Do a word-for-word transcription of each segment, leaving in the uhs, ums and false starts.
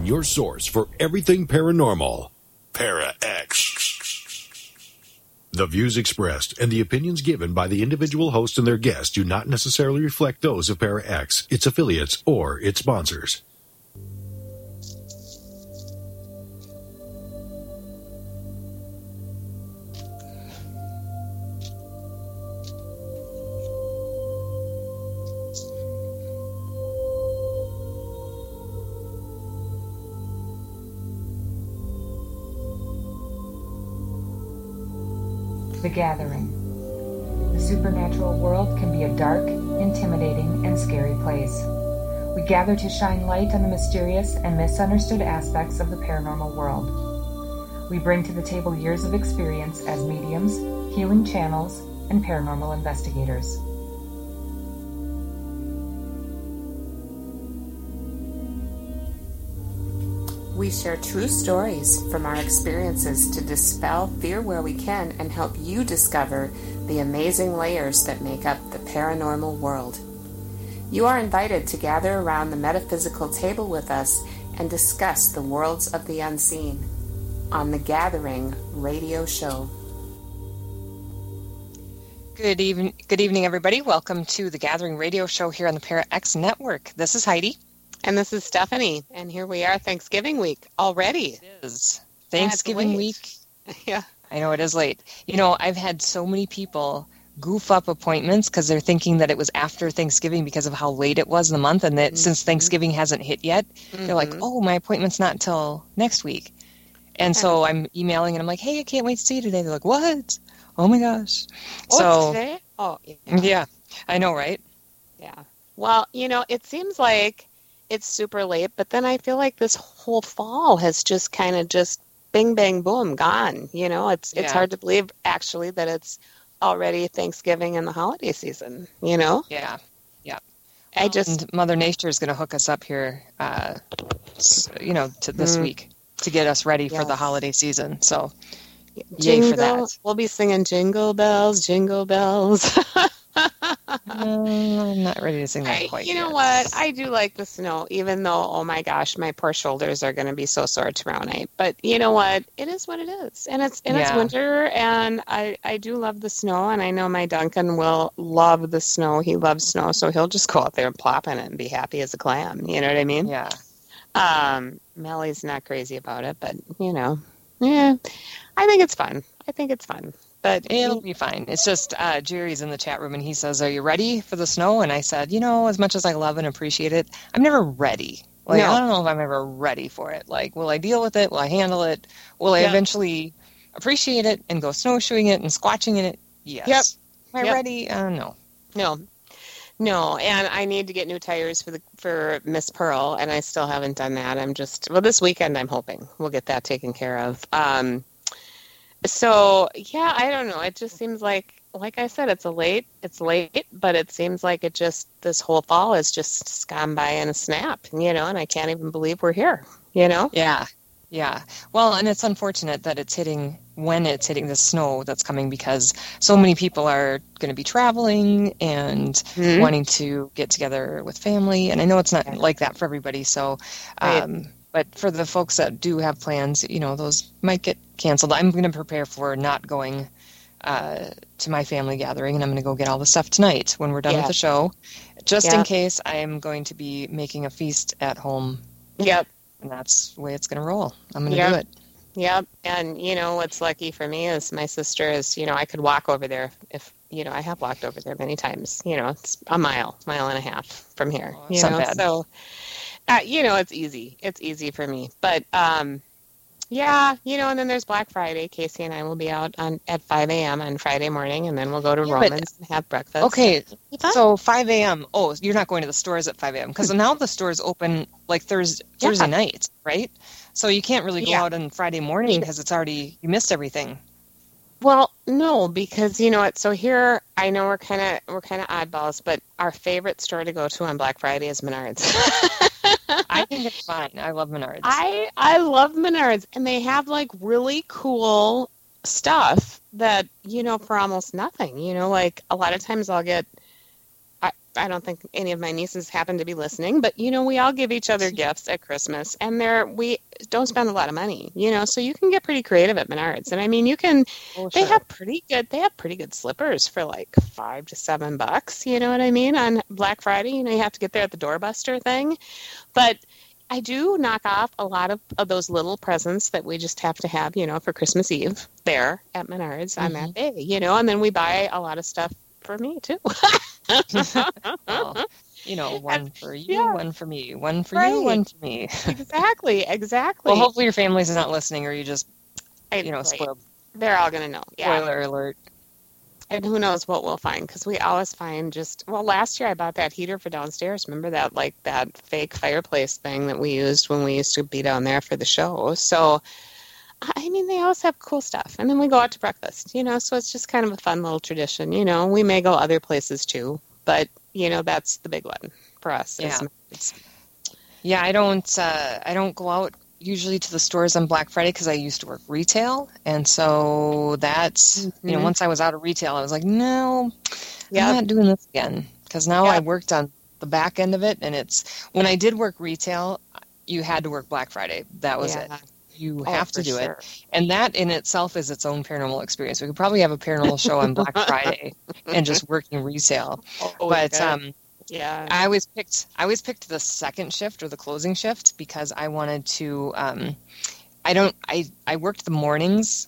Your source for everything paranormal. Para-X. The views expressed and the opinions given by the individual host and their guests do not necessarily reflect those of Para-X, its affiliates, or its sponsors. The Gathering. The supernatural world can be a dark, intimidating, and scary place. We gather to shine light on the mysterious and misunderstood aspects of the paranormal world. We bring to the table years of experience as mediums, healing channels, and paranormal investigators. We share true stories from our experiences to dispel fear where we can and help you discover the amazing layers that make up the paranormal world. You are invited to gather around the metaphysical table with us and discuss the worlds of the unseen on The Gathering radio show. Good evening, good evening, everybody. Welcome to The Gathering radio show here on the Para-X Network. This is Heidi. And this is Stephanie, and here we are, Thanksgiving week already. It is Thanksgiving week. Yeah. I know it is late. You know, I've had so many people goof up appointments because they're thinking that it was after Thanksgiving because of how late it was in the month, and that mm-hmm. since Thanksgiving hasn't hit yet, mm-hmm. they're like, oh, my appointment's not until next week. And so I'm emailing, and I'm like, hey, I can't wait to see you today. They're like, what? Oh, my gosh. Oh, so, today? Oh, yeah. Yeah, I know, right? Yeah. Well, you know, it seems like it's super late, but then I feel like this whole fall has just kind of just bing, bang, boom, gone. You know, it's it's yeah. hard to believe, actually, that it's already Thanksgiving and the holiday season, you know? Yeah, yeah. I just... And Mother Nature is going to hook us up here, uh, you know, to this mm. week to get us ready yes. for the holiday season. So, jingle, yay for that. We'll be singing Jingle Bells, Jingle Bells. uh, I'm not ready to sing that I, quite You yet. know what? I do like the snow, even though, oh my gosh, my poor shoulders are going to be so sore tomorrow night. But you know what? It is what it is. And it's and yeah. it's winter, and I, I do love the snow, and I know my Duncan will love the snow. He loves snow, so he'll just go out there and plop in it and be happy as a clam. You know what I mean? Yeah. Um, Mellie's not crazy about it, but, you know, yeah, I think it's fun. I think it's fun. But it'll be fine. It's just uh, Jerry's in the chat room, and he says, are you ready for the snow? And I said, you know, as much as I love and appreciate it, I'm never ready. Like, no. I don't know if I'm ever ready for it. Like, will I deal with it? Will I handle it? Will I yeah. eventually appreciate it and go snowshoeing it and squatching in it? Yes. Yep. Am I yep. ready? I don't know. No. No, and I need to get new tires for the for Miss Pearl, and I still haven't done that. I'm just, well, this weekend I'm hoping we'll get that taken care of. Um So, yeah, I don't know. It just seems like, like I said, it's a late, it's late, but it seems like it just, this whole fall has just gone by in a snap, you know, and I can't even believe we're here, you know? Yeah, yeah. Well, and it's unfortunate that it's hitting, when it's hitting the snow that's coming, because so many people are going to be traveling and mm-hmm. wanting to get together with family, and I know it's not yeah. like that for everybody, so... Um, right. But for the folks that do have plans, you know, those might get canceled. I'm going to prepare for not going uh, to my family gathering, and I'm going to go get all the stuff tonight when we're done yeah. with the show, just yeah. in case I am going to be making a feast at home. Yep. And that's the way it's going to roll. I'm going to yep. do it. Yep. And, you know, what's lucky for me is my sister is, you know, I could walk over there if, you know, I have walked over there many times. You know, it's a mile, mile and a half from here. Oh, you not know, bad. so... Uh, you know, it's easy. It's easy for me. But, um, yeah, you know, and then there's Black Friday. Casey and I will be out on at five a.m. on Friday morning, and then we'll go to yeah, Roman's and have breakfast. Okay, so five a.m. Oh, you're not going to the stores at five a.m. because now the stores open like Thursday, yeah. Thursday night, right? So you can't really go yeah. out on Friday morning because it's already, you missed everything. Well, no, because you know what? So here, I know we're kind of we're kind of oddballs, but our favorite store to go to on Black Friday is Menards. I think it's fine. I love Menards. I I love Menards, and they have like really cool stuff that, you know, for almost nothing. You know, like a lot of times I'll get, I I don't think any of my nieces happen to be listening, but you know, we all give each other gifts at Christmas, and they're we don't spend a lot of money, you know, so you can get pretty creative at Menards. And I mean, you can Oh, they sure. have pretty good they have pretty good slippers for like five to seven bucks, you know what I mean, on Black Friday. You know, you have to get there at the doorbuster thing, but I do knock off a lot of, of those little presents that we just have to have, you know, for Christmas Eve there at Menards on that day, you know, and then we buy a lot of stuff for me too. Well, you know, one for you, Yeah. one for me, one for Right. you, one for me. Exactly, exactly. Well, hopefully your family's not listening, or you just, I- you know, right. spoiled. They're all going to know. Yeah. Spoiler alert. And who knows what we'll find, because we always find just, well, last year I bought that heater for downstairs. Remember that, like, that fake fireplace thing that we used when we used to be down there for the show? So, I mean, they always have cool stuff. And then we go out to breakfast, you know, so it's just kind of a fun little tradition. You know, we may go other places too, but, you know, that's the big one for us. Yeah. It's, Yeah, I don't. Uh, I don't go out usually to the stores on Black Friday because I used to work retail, and so that's you know. Mhm. Once I was out of retail, I was like, no, Yeah. I'm not doing this again, because now Yeah. I worked on the back end of it, and it's when I did work retail, you had to work Black Friday. That was Yeah. it. You Oh, have to for do sure. it, and that in itself is its own paranormal experience. We could probably have a paranormal show on Black Friday and just working retail, Oh, we but could. um. yeah. I always picked I always picked the second shift or the closing shift because I wanted to um I don't I I worked the mornings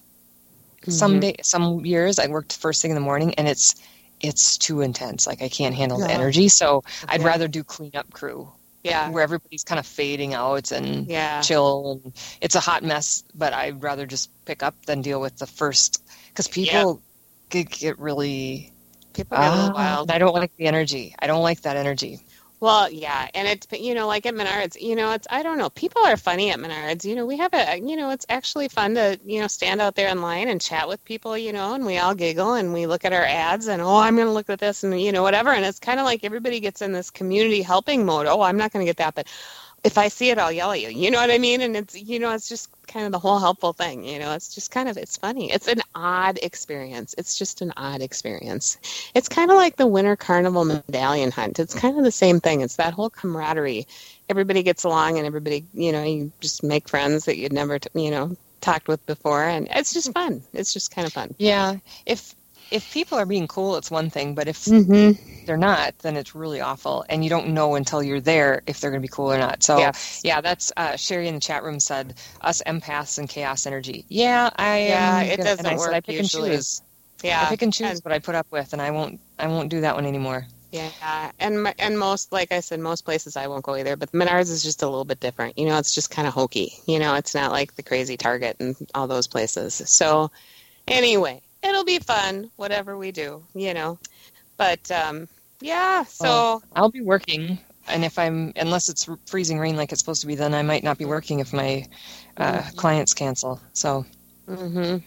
some Mhm. day some years I worked first thing in the morning, and it's it's too intense. Like I can't handle the Yeah. energy, so I'd Yeah. rather do cleanup crew Yeah. where everybody's kind of fading out and Yeah. chill, and it's a hot mess, but I'd rather just pick up than deal with the first, because people get, get really People get a little ah, wild. and I don't like the energy. I don't like that energy. Well, yeah, and it's, you know, like at Menards, you know, it's, I don't know, people are funny at Menards. You know, we have a, you know, it's actually fun to, you know, stand out there in line and chat with people, you know, and we all giggle and we look at our ads and, oh, I'm going to look at this and, you know, whatever. And it's kind of like everybody gets in this community helping mode. Oh, I'm not going to get that, but if I see it, I'll yell at you. You know what I mean? And it's, you know, it's just kind of the whole helpful thing. You know, it's just kind of, it's funny. It's an odd experience. It's just an odd experience. It's kind of like the Winter Carnival medallion hunt. It's kind of the same thing. It's that whole camaraderie. Everybody gets along and everybody, you know, you just make friends that you'd never, t- you know, talked with before. And it's just fun. It's just kind of fun. Yeah, if if people are being cool, it's one thing, but if Mm-hmm. they're not, then it's really awful, and you don't know until you're there if they're going to be cool or not. So, Yes. yeah, that's uh, Sherry in the chat room said us empaths and chaos energy. Yeah, I Yeah, am it gonna- doesn't and I said work I pick usually. and choose. Yeah. I pick and choose And- what I put up with, and I won't I won't do that one anymore. Yeah, and my, and most, like I said, most places I won't go either. But Menards is just a little bit different. You know, it's just kind of hokey. You know, it's not like the crazy Target and all those places. So, anyway, it'll be fun, whatever we do. You know, but um, yeah. So Well, I'll be working, and if I'm unless it's freezing rain like it's supposed to be, then I might not be working if my uh, clients cancel. So. hmm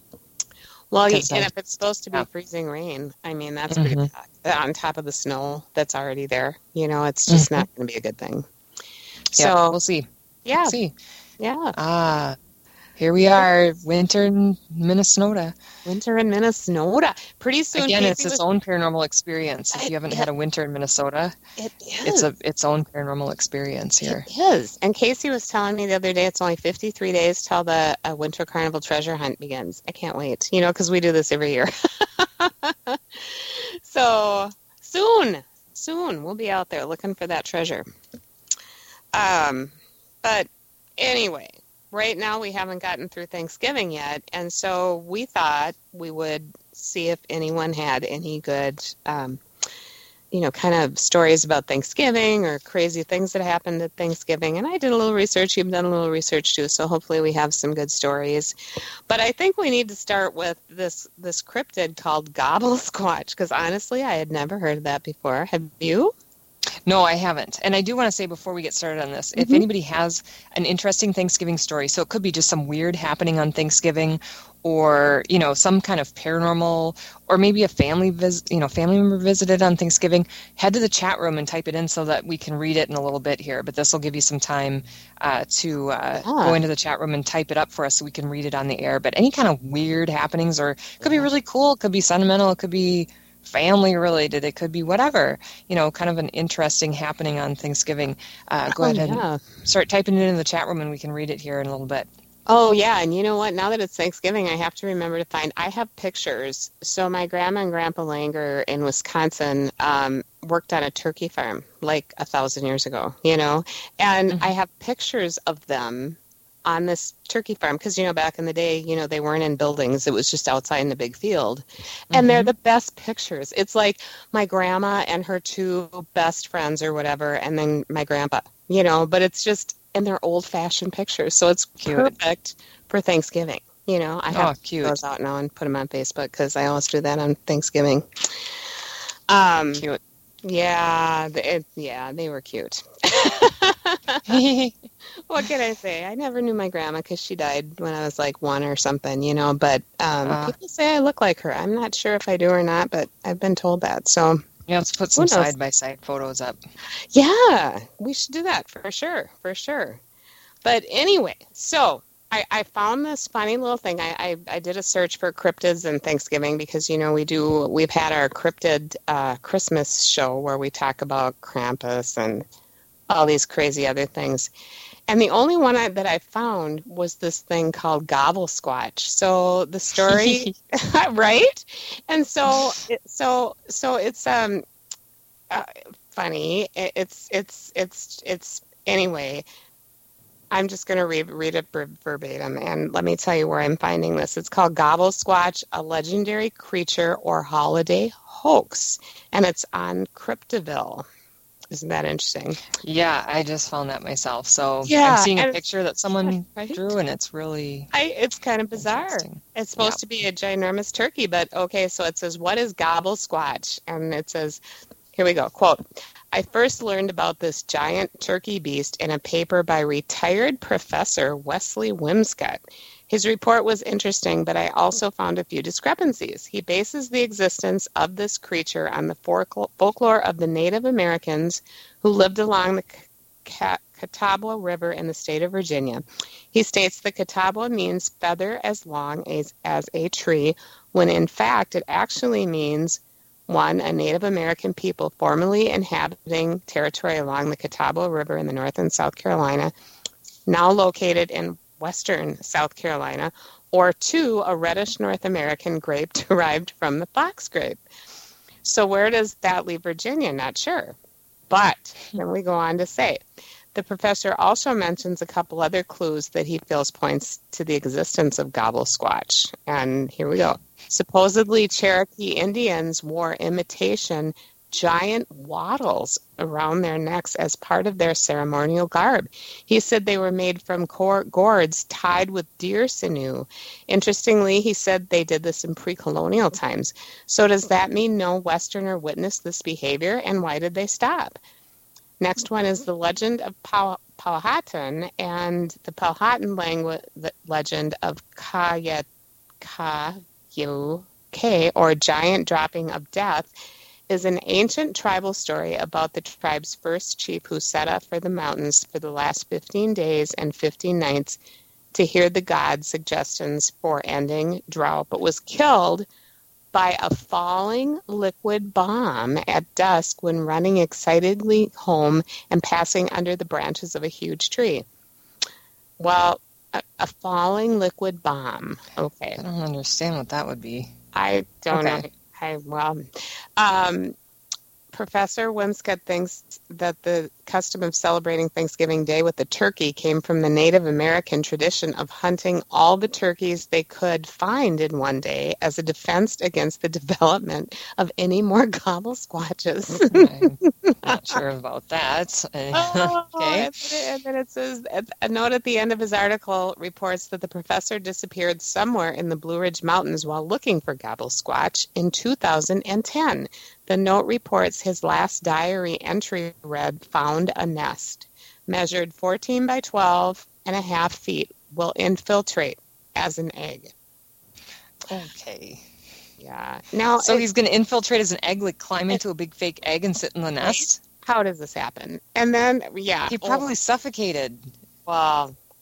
well, you, 'Cause and I- if it's supposed to be yeah. freezing rain, I mean that's pretty Mhm. bad. On top of the snow that's already there. You know, it's just Mhm. not going to be a good thing. Yeah, So we'll see. yeah, We'll see. yeah. Ah, here we are, winter in Minnesota. Winter in Minnesota. Pretty soon, Again, Casey it's its was- own paranormal experience. If It- you haven't it- had a winter in Minnesota, It is. it's a its own paranormal experience here. It is. And Casey was telling me the other day it's only fifty-three days till the uh, Winter Carnival treasure hunt begins. I can't wait, you know, because we do this every year. So soon, soon we'll be out there looking for that treasure. Um, but anyway, right now we haven't gotten through Thanksgiving yet, and so we thought we would see if anyone had any good um, you know, kind of stories about Thanksgiving or crazy things that happened at Thanksgiving. And I did a little research. You've done a little research too. So hopefully we have some good stories. But I think we need to start with this, this cryptid called Gobble Squatch, because honestly, I had never heard of that before. Have you? No, I haven't. And I do want to say before we get started on this, if Mhm. anybody has an interesting Thanksgiving story, so it could be just some weird happening on Thanksgiving, or, you know, some kind of paranormal, or maybe a family visit, you know, family member visited on Thanksgiving, head to the chat room and type it in so that we can read it in a little bit here. But this will give you some time uh, to uh, Ah. go into the chat room and type it up for us so we can read it on the air. But any kind of weird happenings, or it could be really cool, it could be sentimental, it could be family related. It could be whatever, you know, kind of an interesting happening on Thanksgiving. Uh, go Oh, ahead yeah. and start typing it in the chat room and we can read it here in a little bit. Oh, yeah. And you know what? Now that it's Thanksgiving, I have to remember to find, I have pictures. So my grandma and grandpa Langer in Wisconsin um, worked on a turkey farm like a thousand years ago, you know, and Mm-hmm. I have pictures of them on this turkey farm because, you know, back in the day, you know, they weren't in buildings. It was just outside in a big field. And they're Mm-hmm. the best pictures. It's like my grandma and her two best friends or whatever, and then my grandpa, you know, but it's just, and they're old-fashioned pictures, so it's Cute. perfect for Thanksgiving. You know, I have Oh, to cute. those out now and put them on Facebook because I always do that on Thanksgiving. Um, Cute. yeah, the- it, yeah, they were cute. What can I say? I never knew my grandma because she died when I was like one or something, you know. But um, Uh. people say I look like her. I'm not sure if I do or not, but I've been told that. So Yeah, let's put Who some knows? side-by-side photos up. yeah, we should do that for sure, for sure. But anyway, so I, I found this funny little thing. I, I, I did a search for cryptids and Thanksgiving because, you know, we do, we've had our cryptid uh, Christmas show where we talk about Krampus and all these crazy other things. And the only one I, that I found was this thing called Gobble Squatch. So the story, right? And so, it, so, so it's um uh, funny. It, it's, it's, it's, it's anyway. I'm just going to read, read it ver- verbatim, and let me tell you where I'm finding this. It's called Gobble Squatch, a legendary creature or holiday hoax, and it's on Cryptoville. Isn't that interesting? Yeah, I just found that myself. So Yeah, I'm seeing a and- picture that someone right? drew, and it's really I, it's kind of bizarre. interesting. It's supposed Yep. to be a ginormous turkey, but okay, so it says, what is Gobble Squatch? And it says, here we go, quote, I first learned about this giant turkey beast in a paper by retired Professor Wesley Wimscott. His report was interesting, but I also found a few discrepancies. He bases the existence of this creature on the folklore of the Native Americans who lived along the Ca- Catawba River in the state of Virginia. He states the Catawba means feather as long as, as a tree, when in fact it actually means, one, a Native American people formerly inhabiting territory along the Catawba River in the North and South Carolina, now located in western South Carolina, or two, a reddish North American grape derived from the fox grape. So where does that leave Virginia? Not sure. But then we go on to say, the professor also mentions a couple other clues that he feels points to the existence of Gobble Squatch. And here we go. Supposedly, Cherokee Indians wore imitation giant wattles around their necks as part of their ceremonial garb. He said they were made from cor- gourds tied with deer sinew. Interestingly, he said they did this in pre-colonial times. So does that mean no Westerner witnessed this behavior, and why did they stop? Next one is the legend of Pow- Powhatan and the Powhatan language legend of Kayet K, or giant dropping of death, is an ancient tribal story about the tribe's first chief who set up for the mountains for the last fifteen days and fifteen nights to hear the gods' suggestions for ending drought, but was killed by a falling liquid bomb at dusk when running excitedly home and passing under the branches of a huge tree. Well, a, a falling liquid bomb. Okay. I don't understand what that would be. I don't Okay. know. I, well, um, Professor Wimscott thinks that the custom of celebrating Thanksgiving Day with the turkey came from the Native American tradition of hunting all the turkeys they could find in one day as a defense against the development of any more gobble squatches. I'm not sure about that. Oh, Okay. and, then, and then it says, a note at the end of his article reports that the professor disappeared somewhere in the Blue Ridge Mountains while looking for gobble squatch in two thousand ten. The note reports his last diary entry read, found a nest, measured fourteen by twelve and a half feet, will infiltrate as an egg. Okay. Yeah. Now, So it- he's going to infiltrate as an egg, like climb into a big fake egg and sit in the nest? how does this happen? And then, yeah. He oh, probably suffocated. well,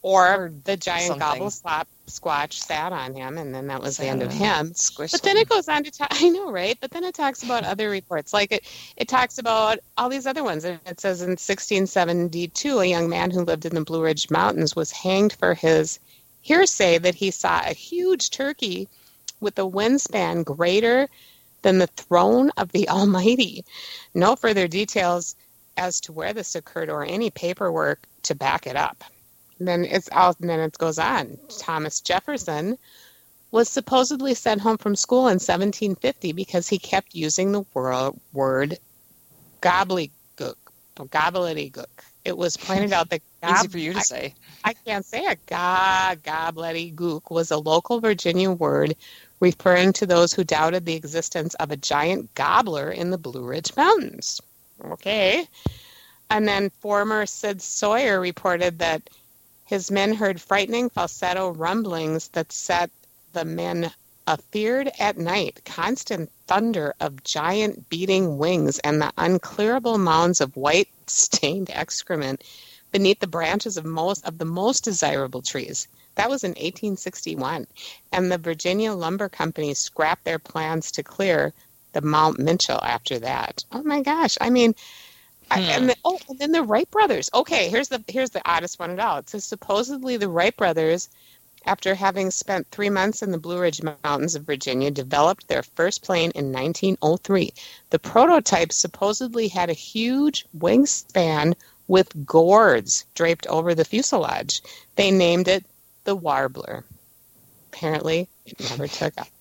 Or, Or the giant something. gobble slop squatch sat on him, and then that was the Sat end of on him. him, squished But then him. it goes on to talk, I know, right? But then it talks about other reports. Like it, it talks about all these other ones. And it says in sixteen seventy-two, a young man who lived in the Blue Ridge Mountains was hanged for his hearsay that he saw a huge turkey with a wingspan greater than the throne of the Almighty. No further details as to where this occurred or any paperwork to back it up. And then it's all, and then it goes on. Thomas Jefferson was supposedly sent home from school in seventeen fifty because he kept using the word, word gobbledygook. Gobbledygook. It was pointed out that gob- Easy for you to I, say. I can't say it. Ga- gobbledygook was a local Virginia word referring to those who doubted the existence of a giant gobbler in the Blue Ridge Mountains. Okay. And then former Sid Sawyer reported that his men heard frightening falsetto rumblings that set the men afeared at night, constant thunder of giant beating wings, and the unclearable mounds of white stained excrement beneath the branches of most of the most desirable trees. That was in eighteen sixty-one. And the Virginia Lumber Company scrapped their plans to clear the Mount Minchell after that. Oh my gosh. I mean, I, and the, oh, and then the Wright brothers. Okay, here's the here's the oddest one of all. It says supposedly the Wright brothers, after having spent three months in the Blue Ridge Mountains of Virginia, developed their first plane in nineteen oh three. The prototype supposedly had a huge wingspan with gourds draped over the fuselage. They named it the Warbler. Apparently, it never took off.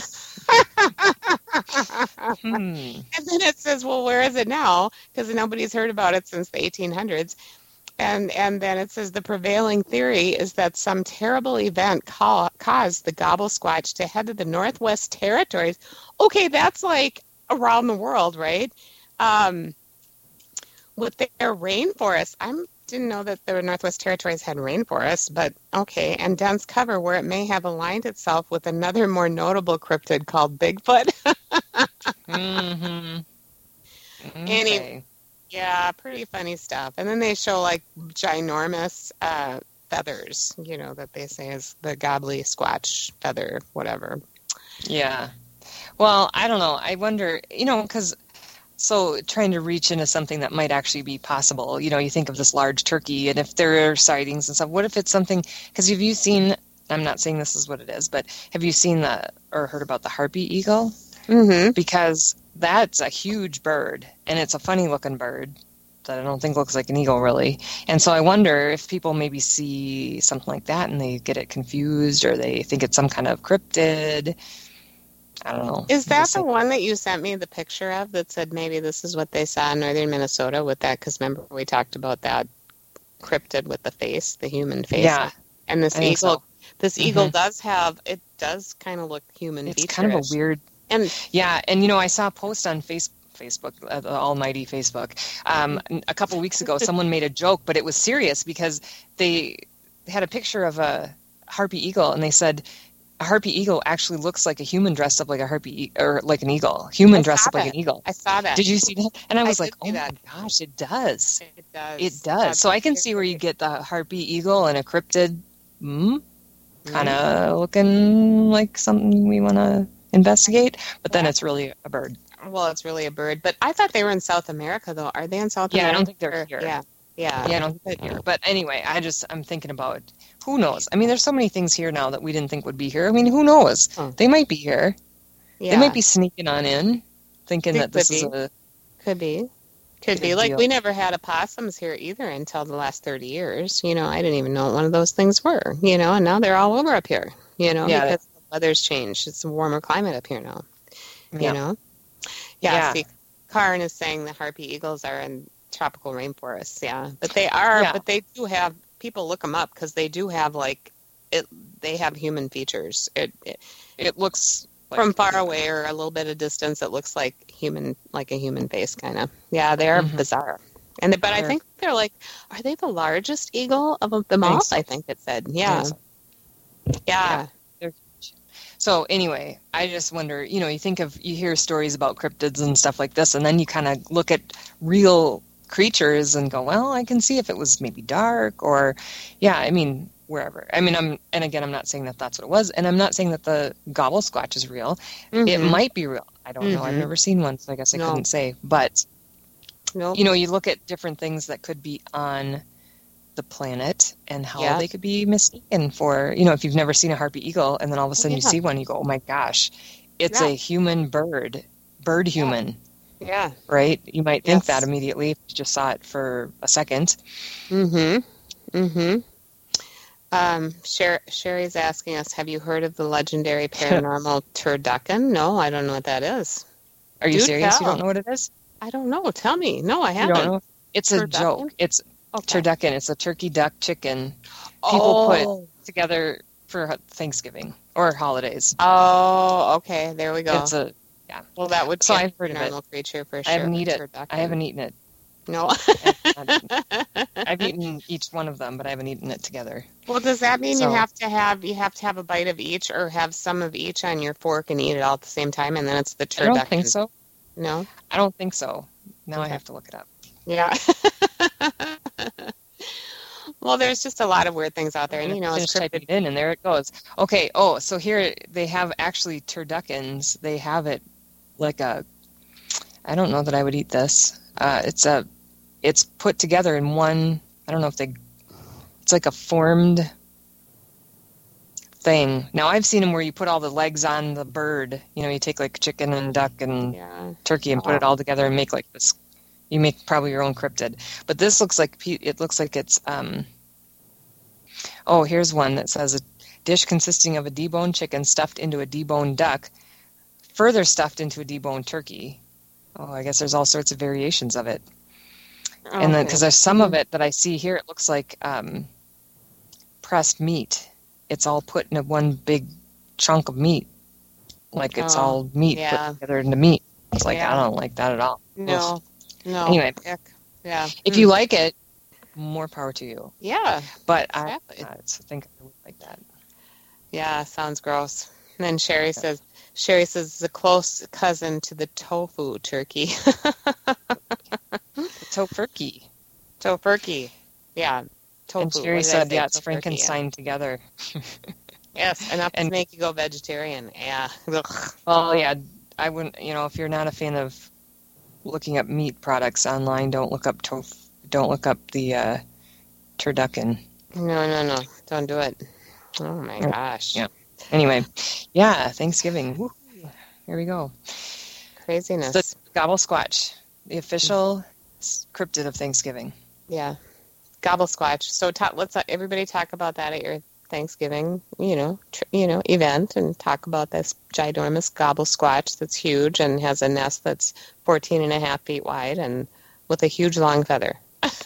Hmm. And then it says, well, where is it now? Because nobody's heard about it since the eighteen hundreds. And and then it says the prevailing theory is that some terrible event ca- caused the gobble squatch to head to the Northwest Territories. Okay, that's like around the world, right? Um, with their rainforest. I didn't know that the Northwest Territories had rainforests, but okay. And dense cover where it may have aligned itself with another more notable cryptid called Bigfoot. Mm-hmm. Okay. Anyway. Yeah, pretty funny stuff. And then they show like ginormous uh, feathers, you know, that they say is the gobbly squatch feather, whatever. Yeah. Well, I don't know. I wonder, you know, because so trying to reach into something that might actually be possible, you know, you think of this large turkey, and if there are sightings and stuff, what if it's something, because have you seen, I'm not saying this is what it is, but have you seen the, or heard about the harpy eagle? Mm-hmm. Because that's a huge bird, and it's a funny looking bird that I don't think looks like an eagle really. And so I wonder if people maybe see something like that and they get it confused, or they think it's some kind of cryptid. I don't know. Is that the one that you sent me the picture of that said maybe this is what they saw in northern Minnesota with that? Because remember we talked about that cryptid with the face, the human face. Yeah. And this I think eagle, so. this Mm-hmm. eagle does have, it does kind of look human It's feature-ish. kind of a weird. And Yeah, and you know, I saw a post on face, Facebook, uh, the almighty Facebook, um, a couple weeks ago. Someone made a joke, but it was serious because they had a picture of a harpy eagle, and they said a harpy eagle actually looks like a human dressed up like a harpy e- or like an eagle. Human I dressed saw up like that. an eagle. I saw that. Did you see that? And I was I like, did oh see my that. gosh, it does. It does. It does. So I can see where you get the harpy eagle and a cryptid, mm, kind of looking like something we want to investigate, but then it's really a bird. Well, it's really a bird. But I thought they were in South America, though. Are they in South Yeah, I America? don't think they're Or- here. Yeah. Yeah. Yeah, I don't think they're here. But anyway, I just, I'm thinking about, who knows? I mean, there's so many things here now that we didn't think would be here. I mean, who knows? Huh. They might be here. Yeah. They might be sneaking on in, thinking They that this could is be. a... Could be. Could Good be. Like, deal. we never had opossums here either until the last thirty years. You know, I didn't even know what one of those things were, you know, and now they're all over up here, you know, Yeah. because the weather's changed. It's a warmer climate up here now, you Yeah. know? Yeah, Yeah. see, Karin is saying the harpy eagles are in tropical rainforests, yeah. But they are, Yeah. but they do have, people look them up because they do have, like, it. they have human features. It, it It looks... like- From far away or a little bit of distance, it looks like human, like a human face, kind of. Yeah, they are Mhm. bizarre. And they, but I They're- think they're like, are they the largest eagle of them I all? think so. I think it said, I yeah, think so. yeah, They're huge. So anyway, I just wonder, you know, you think of, you hear stories about cryptids and stuff like this, and then you kind of look at real creatures and go, well, I can see if it was maybe dark or, yeah, I mean, wherever. I mean, I'm, and again, I'm not saying that that's what it was, and I'm not saying that the gobble squatch is real. Mm-hmm. It might be real. I don't Mm-hmm. know. I've never seen one, so I guess I No. couldn't say. But, Nope. you know, you look at different things that could be on the planet and how Yes. they could be mistaken for, you know, if you've never seen a harpy eagle and then all of a sudden you Yeah. see one, you go, oh my gosh, it's Yeah. a human bird, bird human, Yeah. right? You might think Yes. that immediately if you just saw it for a second. Mm-hmm. Mm-hmm. Um, Sher- Sherry's asking us, have you heard of the legendary paranormal turducken? No, I don't know what that is. Are you Do serious? tell. You don't know what it is? I don't know. Tell me. No, I You haven't. don't know? It's a Turducken? joke. It's Okay. turducken. It's a turkey, duck, chicken. People put Oh. together for Thanksgiving or holidays. Oh, okay. There we go. It's a, well, that would be So a I've heard of it. paranormal creature for I sure. haven't eaten it. Turducken. I haven't eaten it. No. I've eaten each one of them, but I haven't eaten it together. Well, does that mean So- you have to have you have to have a bite of each, or have some of each on your fork and eat it all at the same time, and then it's the I turducken? don't think so. No. I don't think so. Now I Okay. have to look it up. Yeah. Well, there's just a lot of weird things out there, and you know, it's Just type cryptid. it in, and there it goes. Okay. Oh, so here they have actually turduckens. They have it like a. I don't know that I would eat this. Uh, it's a. It's put together in one. I don't know if they. It's like a formed thing. Now I've seen them where you put all the legs on the bird. You know, you take like chicken and duck and Yeah. turkey and put it all together and make like this. You make probably your own cryptid, but this looks like pe- it looks like it's. Um, oh, here's one that says a dish consisting of a deboned chicken stuffed into a deboned duck, further stuffed into a deboned turkey. Oh, I guess there's all sorts of variations of it, and then because there's some of it that I see here, it looks like um, pressed meat. It's all put in a one big chunk of meat, like it's Oh, all meat yeah. put together into meat. It's like Yeah. I don't like that at all. No. No. Anyway. Ick. Yeah. If Mm. you like it, more power to you. Yeah. But Exactly. I, I think I would like that. Yeah. Sounds gross. And then Sherry says, Sherry says it's a close cousin to the tofu turkey. Tofurkey. Tofurkey. Yeah. Tofu. And Sherry What did I said, say? yeah, it's Tofurkey, Frankenstein together. Yeah. Yes, enough And- to make you go vegetarian. Yeah. Ugh. Well, yeah, I wouldn't, you know, if you're not a fan of looking up meat products online, don't look up tofu, don't look up the uh, turducken. No, no, no. Don't do it. Oh my gosh. Yeah. Anyway, yeah, Thanksgiving. Woo. Here we go. Craziness. The Gobble Squatch, the official cryptid of Thanksgiving. Yeah. Gobble squatch. So ta- let's uh, everybody talk about that at your Thanksgiving, you know, tr- you know, event, and talk about this ginormous gobble squatch that's huge and has a nest that's fourteen and a half feet wide and with a huge long feather.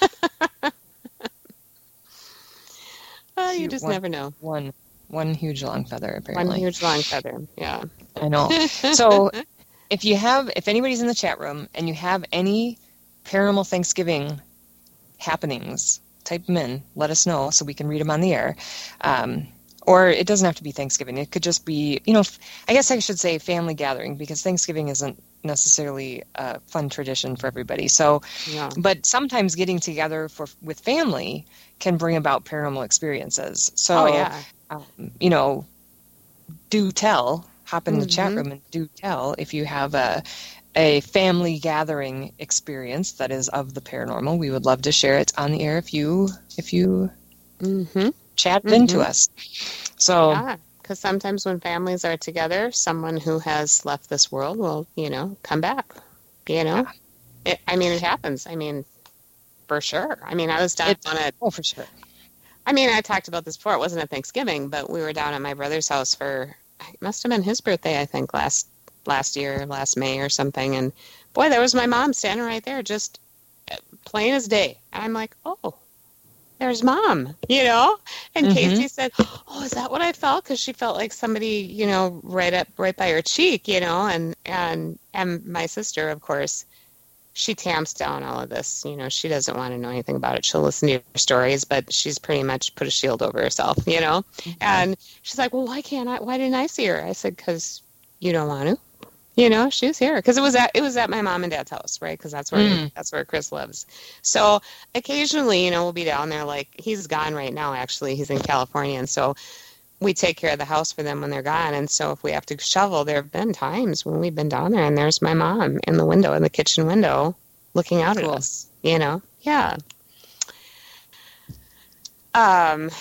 Oh, you Huge just one. never know. One, one huge long feather, apparently. One huge long feather. Yeah. I know. So if you have, if anybody's in the chat room and you have any paranormal Thanksgiving happenings, type them in, let us know so we can read them on the air. Um, or it doesn't have to be Thanksgiving. It could just be, you know, I guess I should say family gathering, because Thanksgiving isn't necessarily a fun tradition for everybody. So, Yeah. but sometimes getting together for with family can bring about paranormal experiences. So, Oh yeah. um, you know, do tell, hop in the chat Mhm. room and do tell if you have a a family gathering experience that is of the paranormal. We would love to share it on the air if you if you Mm-hmm. chat Mhm. into us. So Yeah. Because sometimes when families are together, someone who has left this world will, you know, come back. You know, it, I mean, it happens. I mean, for sure. I mean, I was down It- on it. oh, for sure. I mean, I talked about this before. It wasn't at Thanksgiving, but we were down at my brother's house for, it must have been his birthday, I think, last last year, last May or something. And boy, there was my mom standing right there, just plain as day. And I'm like, oh, there's mom, you know? And Mhm. Casey said, oh, is that what I felt? Because she felt like somebody, you know, right up, right by her cheek, you know? And, and, and my sister, of course, she tamps down all of this. You know, she doesn't want to know anything about it. She'll listen to your stories, but she's pretty much put a shield over herself, you know? And she's like, well, why can't I, why didn't I see her? I said, because you don't want to, You know, she was here because it was at it was at my mom and dad's house, right? Because that's where Mm. that's where Chris lives. So occasionally, you know, we'll be down there. Like he's gone right now. Actually, he's in California, and so we take care of the house for them when they're gone. And so if we have to shovel, there have been times when we've been down there, and there's my mom in the window, in the kitchen window, looking out Cool. at us. You know, yeah. Um.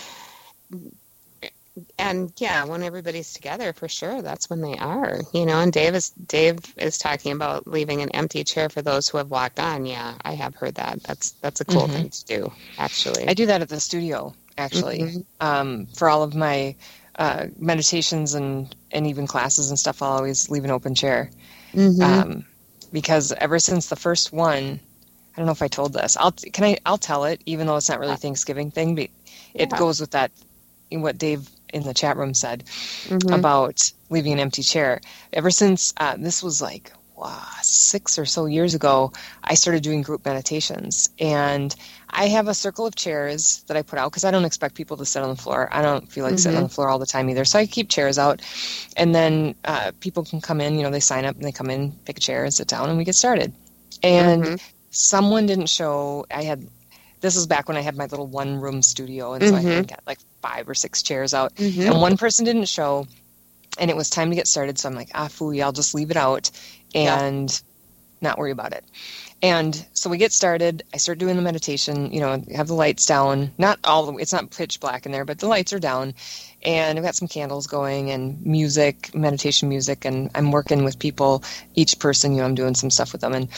And yeah, when everybody's together, for sure, that's when they are, you know. And Dave is Dave is talking about leaving an empty chair for those who have walked on. Yeah, I have heard that. That's that's a cool Mhm. thing to do, actually. I do that at the studio, actually, Mhm. um, for all of my uh, meditations and, and even classes and stuff. I'll always leave an open chair, Mhm. um, because ever since the first one, I don't know if I told this. I'll can I? I'll tell it, even though it's not really a Thanksgiving thing. But it Yeah. goes with that. What Dave in the chat room said Mhm. about leaving an empty chair. Ever since uh, this was like wow, six or so years ago, I started doing group meditations, and I have a circle of chairs that I put out because I don't expect people to sit on the floor. I don't feel like sitting on the floor all the time either, so I keep chairs out, and then uh, people can come in. You know, they sign up and they come in, pick a chair, and sit down, and we get started. And Mhm. someone didn't show. I had. This was back when I had my little one-room studio, and so I Mhm. had got like five or six chairs out, Mhm. and one person didn't show, and it was time to get started. So I'm like, ah, phooey, I'll just leave it out and Yeah. not worry about it. And so we get started. I start doing the meditation. You know, have the lights down. Not all the way. It's not pitch black in there, but the lights are down, and I've got some candles going and music, meditation music, and I'm working with people. Each person, you know, I'm doing some stuff with them, and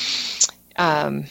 um.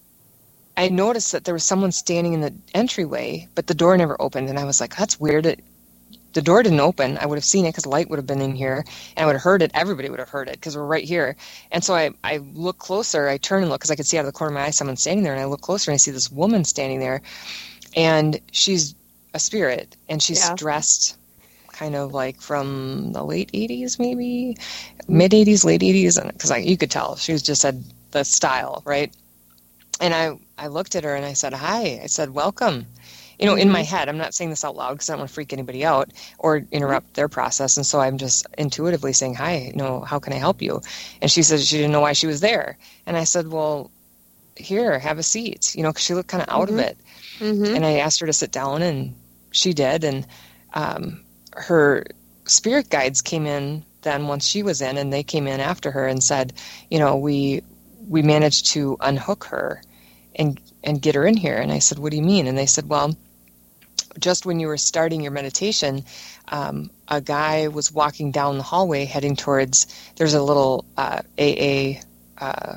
I noticed that there was someone standing in the entryway, but the door never opened. And I was like, that's weird. It, the door didn't open. I would have seen it because the light would have been in here, and I would have heard it. Everybody would have heard it because we're right here. And so I, I look closer. I turn and look because I could see out of the corner of my eye someone standing there. And I look closer and I see this woman standing there. And she's a spirit. And she's Yeah. dressed kind of like from the late eighties, maybe mid-eighties, late eighties. Because you could tell. She was just had the style, right? And I, I looked at her and I said, hi. I said, welcome. You know, in my head, I'm not saying this out loud because I don't want to freak anybody out or interrupt their process. And so I'm just intuitively saying, hi, you know, how can I help you? And she said she didn't know why she was there. And I said, well, here, have a seat, you know, because she looked kind of out Mhm. of it. Mhm. And I asked her to sit down, and she did. And um, her spirit guides came in then once she was in, and they came in after her and said, you know, we we managed to unhook her and and get her in here. And I said, what do you mean? And they said, well, just when you were starting your meditation, um, a guy was walking down the hallway heading towards, there's a little uh, A A, uh,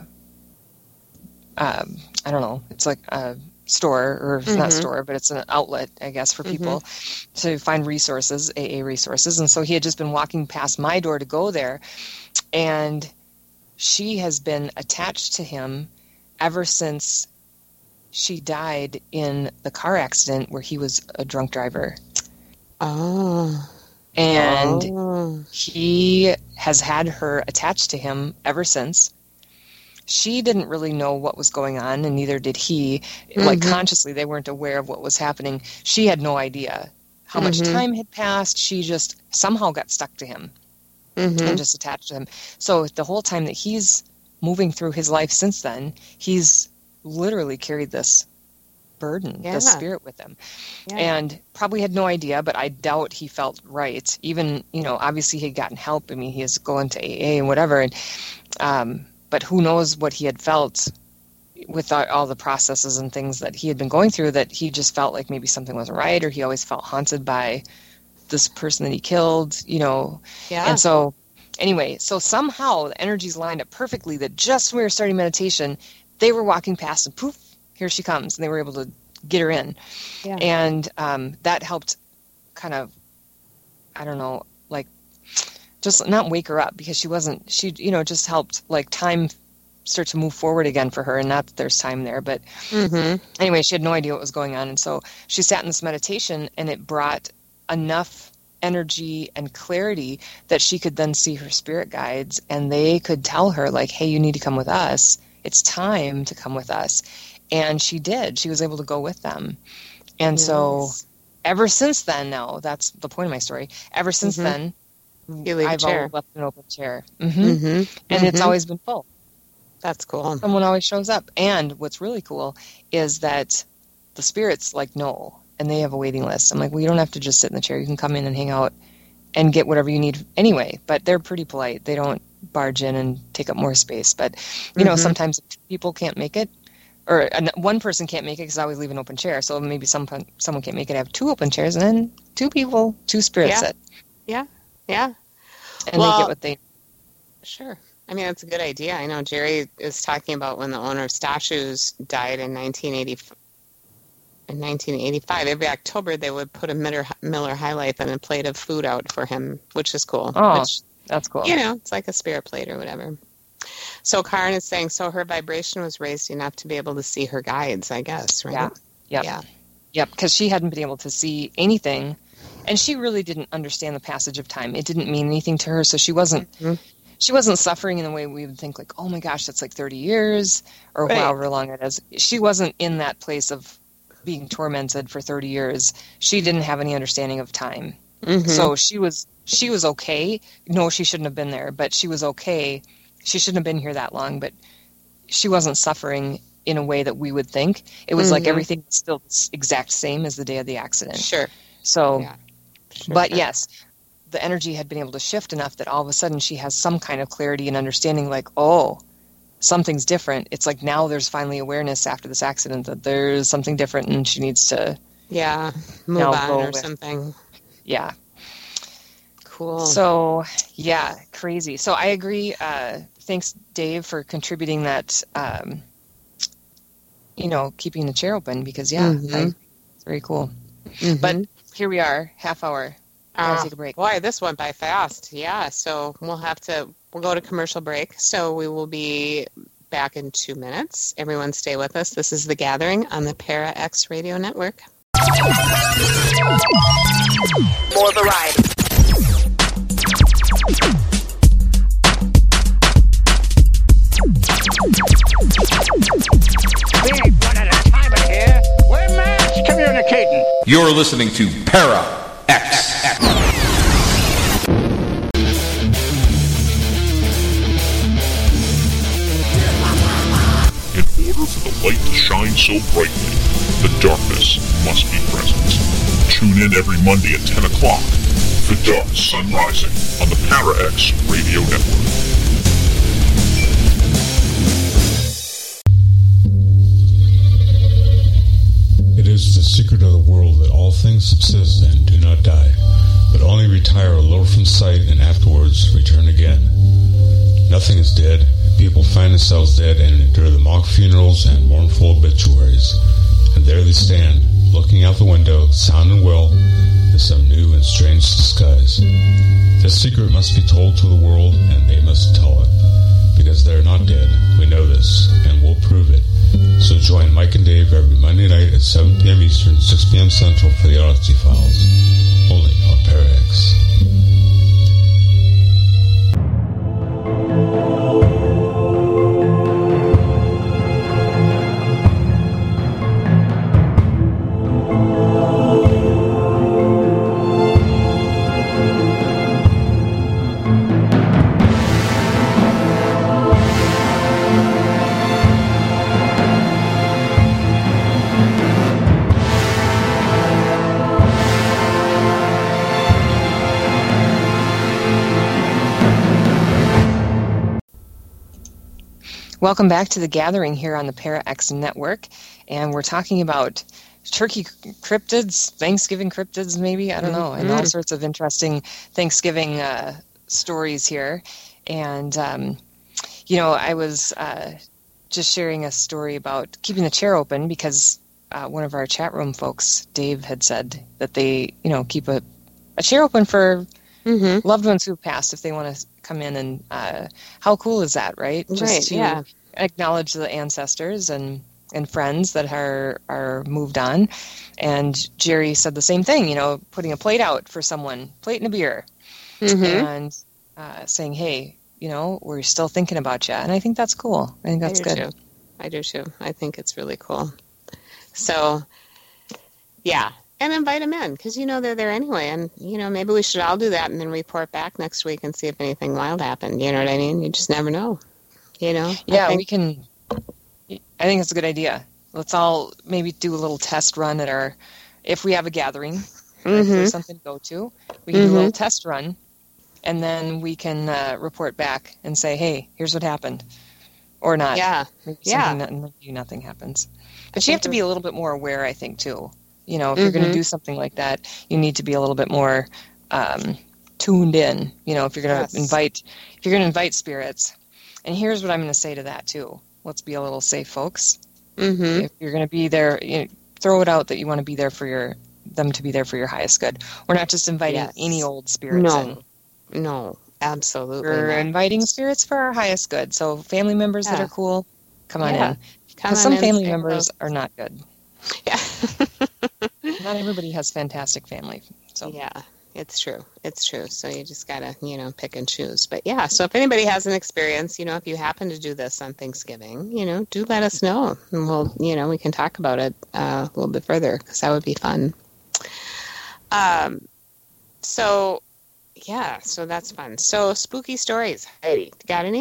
um, I don't know, it's like a store, or it's not Mhm. store, but it's an outlet, I guess, for people to find resources, A A resources. And so he had just been walking past my door to go there, and she has been attached to him ever since she died in the car accident where he was a drunk driver. Oh. And Oh. he has had her attached to him ever since. She didn't really know what was going on, and neither did he. Like, Mhm. consciously, they weren't aware of what was happening. She had no idea how much Mhm. time had passed. She just somehow got stuck to him Mhm. and just attached to him. So the whole time that he's moving through his life since then, he's literally carried this burden, Yeah. this spirit with him. Yeah. And probably had no idea, but I doubt he felt right. Even, you know, obviously he had gotten help. I mean, he is going to A A and whatever. And, um, but who knows what he had felt with all, all the processes and things that he had been going through, that he just felt like maybe something wasn't right, or he always felt haunted by this person that he killed, you know. Yeah. And so anyway, so somehow the energies lined up perfectly that just when we were starting meditation, they were walking past and poof, here she comes. And they were able to get her in. Yeah. And um, that helped kind of, I don't know, like just not wake her up, because she wasn't, she, you know, just helped like time start to move forward again for her. And not that there's time there, but Mhm. anyway, she had no idea what was going on. And so she sat in this meditation, and it brought enough energy and clarity that she could then see her spirit guides, and they could tell her like, hey, you need to come with us. It's time to come with us. And she did. She was able to go with them. And so Yes. ever since then, now, that's the point of my story. Ever since Mhm. then, You leave I've a chair. always left an open chair. hmm Mm-hmm. And mm-hmm. it's always been full. That's cool. Someone always shows up. And what's really cool is that the spirits like know, and they have a waiting list. I'm like, well, you don't have to just sit in the chair. You can come in and hang out and get whatever you need anyway. But they're pretty polite. They don't barge in and take up more space. But, you know, Mm-hmm. sometimes people can't make it, or an- one person can't make it because I always leave an open chair. So maybe some someone can't make it. I have two open chairs, and then two people, two spirits Yeah. sit. Yeah. Yeah. And Well- they get what they Sure. I mean, that's a good idea. I know Jerry is talking about when the owner of Stashu's died in nineteen eighty, in nineteen eighty-five. Every October, they would put a Miller, Miller High Life and a plate of food out for him, which is cool. Oh, which, that's cool. you know, it's like a spirit plate or whatever. So Karen is saying, so her vibration was raised enough to be able to see her guides, I guess, right? Yeah. Yep. Yeah. Yep. Because she hadn't been able to see anything, and she really didn't understand the passage of time. It didn't mean anything to her, so she wasn't. Mm-hmm. She wasn't suffering in the way we would think, like, oh my gosh, that's like thirty years or Right. however long it is. She wasn't in that place of being tormented for thirty years. She didn't have any understanding of time. Mm-hmm. So she was she was okay. No, she shouldn't have been there, but she was okay. She shouldn't have been here that long, but she wasn't suffering in a way that we would think. It was like Mhm. everything was still the exact same as the day of the accident. Sure. So, Yeah. Sure, but sure. yes, the energy had been able to shift enough that all of a sudden she has some kind of clarity and understanding, like, oh, something's different. It's like now there's finally awareness after this accident that there's something different and she needs to, Yeah. Move Now on go or with- something. yeah. Cool. So, yeah, crazy. So I agree. Uh, thanks, Dave, for contributing that, um, you know, keeping the chair open because, yeah, Mhm. I, it's very cool. Mhm. But here we are, half hour. Gotta Uh, take a break. Boy, this went by fast. Yeah, so we'll have to, we'll go to commercial break. So we will be back in two minutes. Everyone stay with us. This is The Gathering on the Para X Radio Network. More variety. We ain't one at a time in here. We're mass communicating. You're listening to Para X. In order for the light to shine so brightly, the darkness must be present. Tune in every Monday at ten o'clock for Dark Sun Rising on the Para X Radio Network. It is the secret of the world that all things subsist and do not die, but only retire a little from sight and afterwards return again. Nothing is dead. People find themselves dead and endure the mock funerals and mournful obituaries. And there they stand, looking out the window, sound and well, in some new and strange disguise. This secret must be told to the world, and they must tell it. Because they're not dead. We know this, and we'll prove it. So join Mike and Dave every Monday night at seven p.m. Eastern, six p.m. Central for the Odyssey Files. Only on Parax. Welcome back to The Gathering here on the Para X Network, and we're talking about turkey cryptids, Thanksgiving cryptids maybe, I don't know, and all sorts of interesting Thanksgiving uh, stories here. And, um, you know, I was uh, just sharing a story about keeping the chair open because uh, one of our chat room folks, Dave, had said that they, you know, keep a, a chair open for Mm-hmm. loved ones who passed if they want to come in. And uh, how cool is that, right? Just Right, to yeah. acknowledge the ancestors and, and friends that are, are moved on. And Jerry said the same thing, you know, putting a plate out for someone, plate and a beer, Mm-hmm. and uh, saying, hey, you know, we're still thinking about you. And I think that's cool. I think that's I do good. Too. I do too. I think it's really cool. So, yeah, And invite them in, because you know they're there anyway. And, you know, maybe we should all do that and then report back next week and see if anything wild happened. You know what I mean? You just never know. You know? Yeah, think- we can. I think it's a good idea. Let's all maybe do a little test run at our, if we have a gathering, mm-hmm. if there's something to go to, we can mm-hmm. do a little test run, and then we can uh, report back and say, hey, here's what happened. Or not. Yeah. Maybe yeah. Maybe nothing happens. But you have to be a little bit more aware, I think, too. You know, if mm-hmm. you're going to do something like that, you need to be a little bit more um, tuned in. You know, if you're going to yes. invite, if you're going to invite spirits. And here's what I'm going to say to that too. Let's be a little safe, folks. Mm-hmm. If you're going to be there, you know, throw it out that you want to be there for your them to be there for your highest good. We're not just inviting yes. any old spirits no. in. No, absolutely. We're not. inviting spirits for our highest good. So family members yeah. that are cool, come on yeah. in. Because some family members are not good. Yeah. Not everybody has fantastic family. So yeah, it's true. It's true. So you just gotta, you know, pick and choose. But yeah, so if anybody has an experience, you know, if you happen to do this on Thanksgiving, you know, do let us know, and we'll, you know, we can talk about it uh, a little bit further, because that would be fun. Um. So yeah, so that's fun. So spooky stories. Heidi, got any?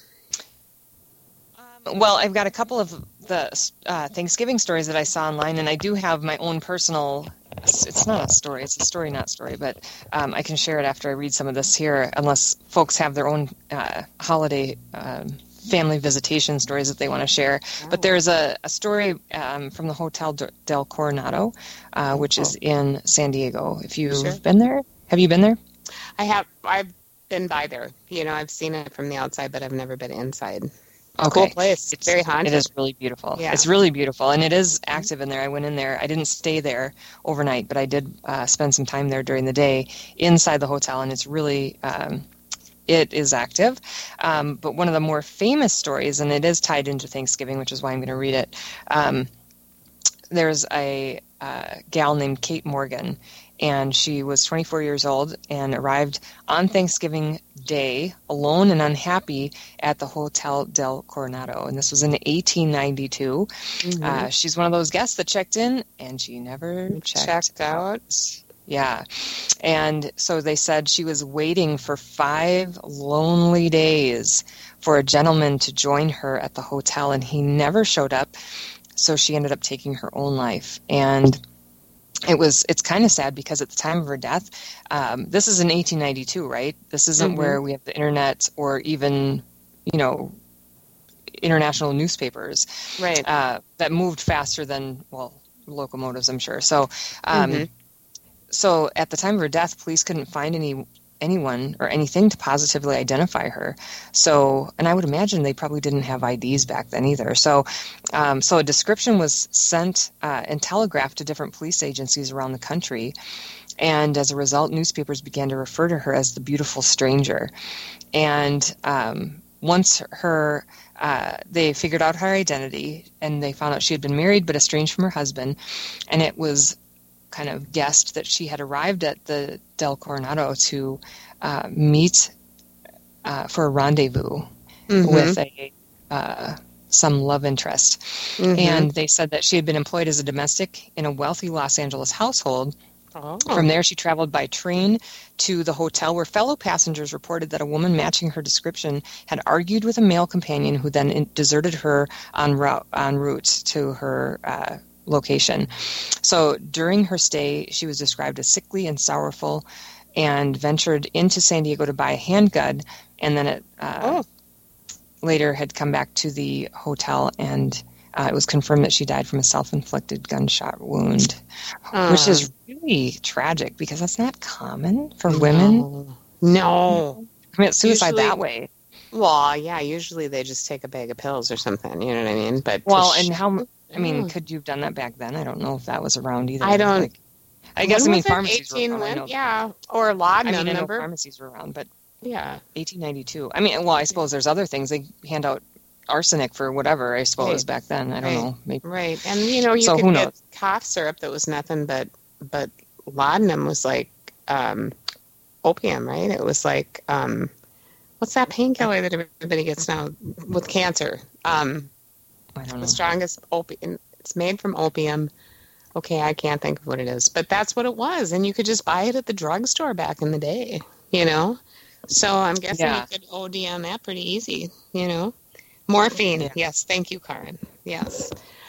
Well, I've got a couple of the uh, Thanksgiving stories that I saw online, and I do have my own personal, it's not a story, it's a story, not story, but um, I can share it after I read some of this here, unless folks have their own uh, holiday um, family visitation stories that they want to share. Oh. But there's a, a story um, from the Hotel del Coronado, uh, which is in San Diego. If you've sure. been there, have you been there? I have, I've been by there. You know, I've seen it from the outside, but I've never been inside. Okay. Cool place. It's very haunted. It is really beautiful. Yeah. It's really beautiful, and it is active in there. I went in there. I didn't stay there overnight, but I did uh, spend some time there during the day inside the hotel, and it's really, um, it is active. Um, but one of the more famous stories, and it is tied into Thanksgiving, which is why I'm going to read it. Um, there's a uh, gal named Kate Morgan, and she was twenty-four years old and arrived on Thanksgiving Day alone and unhappy at the Hotel del Coronado. And this was in eighteen ninety-two. Mm-hmm. Uh, she's one of those guests that checked in and she never checked, checked out. Yeah. And so they said she was waiting for five lonely days for a gentleman to join her at the hotel, and he never showed up. So she ended up taking her own life. And It was. It's kind of sad because at the time of her death, um, this is in eighteen ninety-two, right? This isn't mm-hmm. where we have the internet or even, you know, international newspapers, right? Uh, that moved faster than well locomotives, I'm sure. So, um, mm-hmm. so at the time of her death, police couldn't find any anyone or anything to positively identify her. So, and I would imagine they probably didn't have I Ds back then either. So, um, so a description was sent uh, and telegraphed to different police agencies around the country. And as a result, newspapers began to refer to her as the beautiful stranger. And um, once her, uh, they figured out her identity, and they found out she had been married but estranged from her husband, and it was kind of guessed that she had arrived at the Del Coronado to uh, meet uh, for a rendezvous mm-hmm. with a uh, some love interest. Mm-hmm. And they said that she had been employed as a domestic in a wealthy Los Angeles household. Oh. From there, she traveled by train to the hotel, where fellow passengers reported that a woman matching her description had argued with a male companion who then in- deserted her en route, en route to her uh location. So during her stay, she was described as sickly and sorrowful, and ventured into San Diego to buy a handgun, and then it uh, oh. later had come back to the hotel, and uh, it was confirmed that she died from a self-inflicted gunshot wound, uh. which is really tragic because that's not common for no. women. No. Commit suicide usually, that way. Well, yeah, usually they just take a bag of pills or something, you know what I mean? But well, and how... I mean, could you have done that back then? I don't know if that was around either. I don't. Like, I guess I mean pharmacies were around. When, yeah, or laudanum. I mean, I know number. pharmacies were around, but yeah, eighteen ninety-two. I mean, well, I suppose there's other things. They hand out arsenic for whatever. I suppose right. back then. I don't right. know. Maybe. Right, and you know, you so could who get knows? cough syrup that was nothing but but laudanum was like um, opium, right? It was like um, what's that painkiller that everybody gets now with cancer? Um, I don't know. The strongest opium. It's made from opium. Okay, I can't think of what it is, but that's what it was, and you could just buy it at the drugstore back in the day, you know? So I'm guessing Yeah. you could O D on that pretty easy, you know? Morphine, Yeah. yes, thank you, Karen, yes.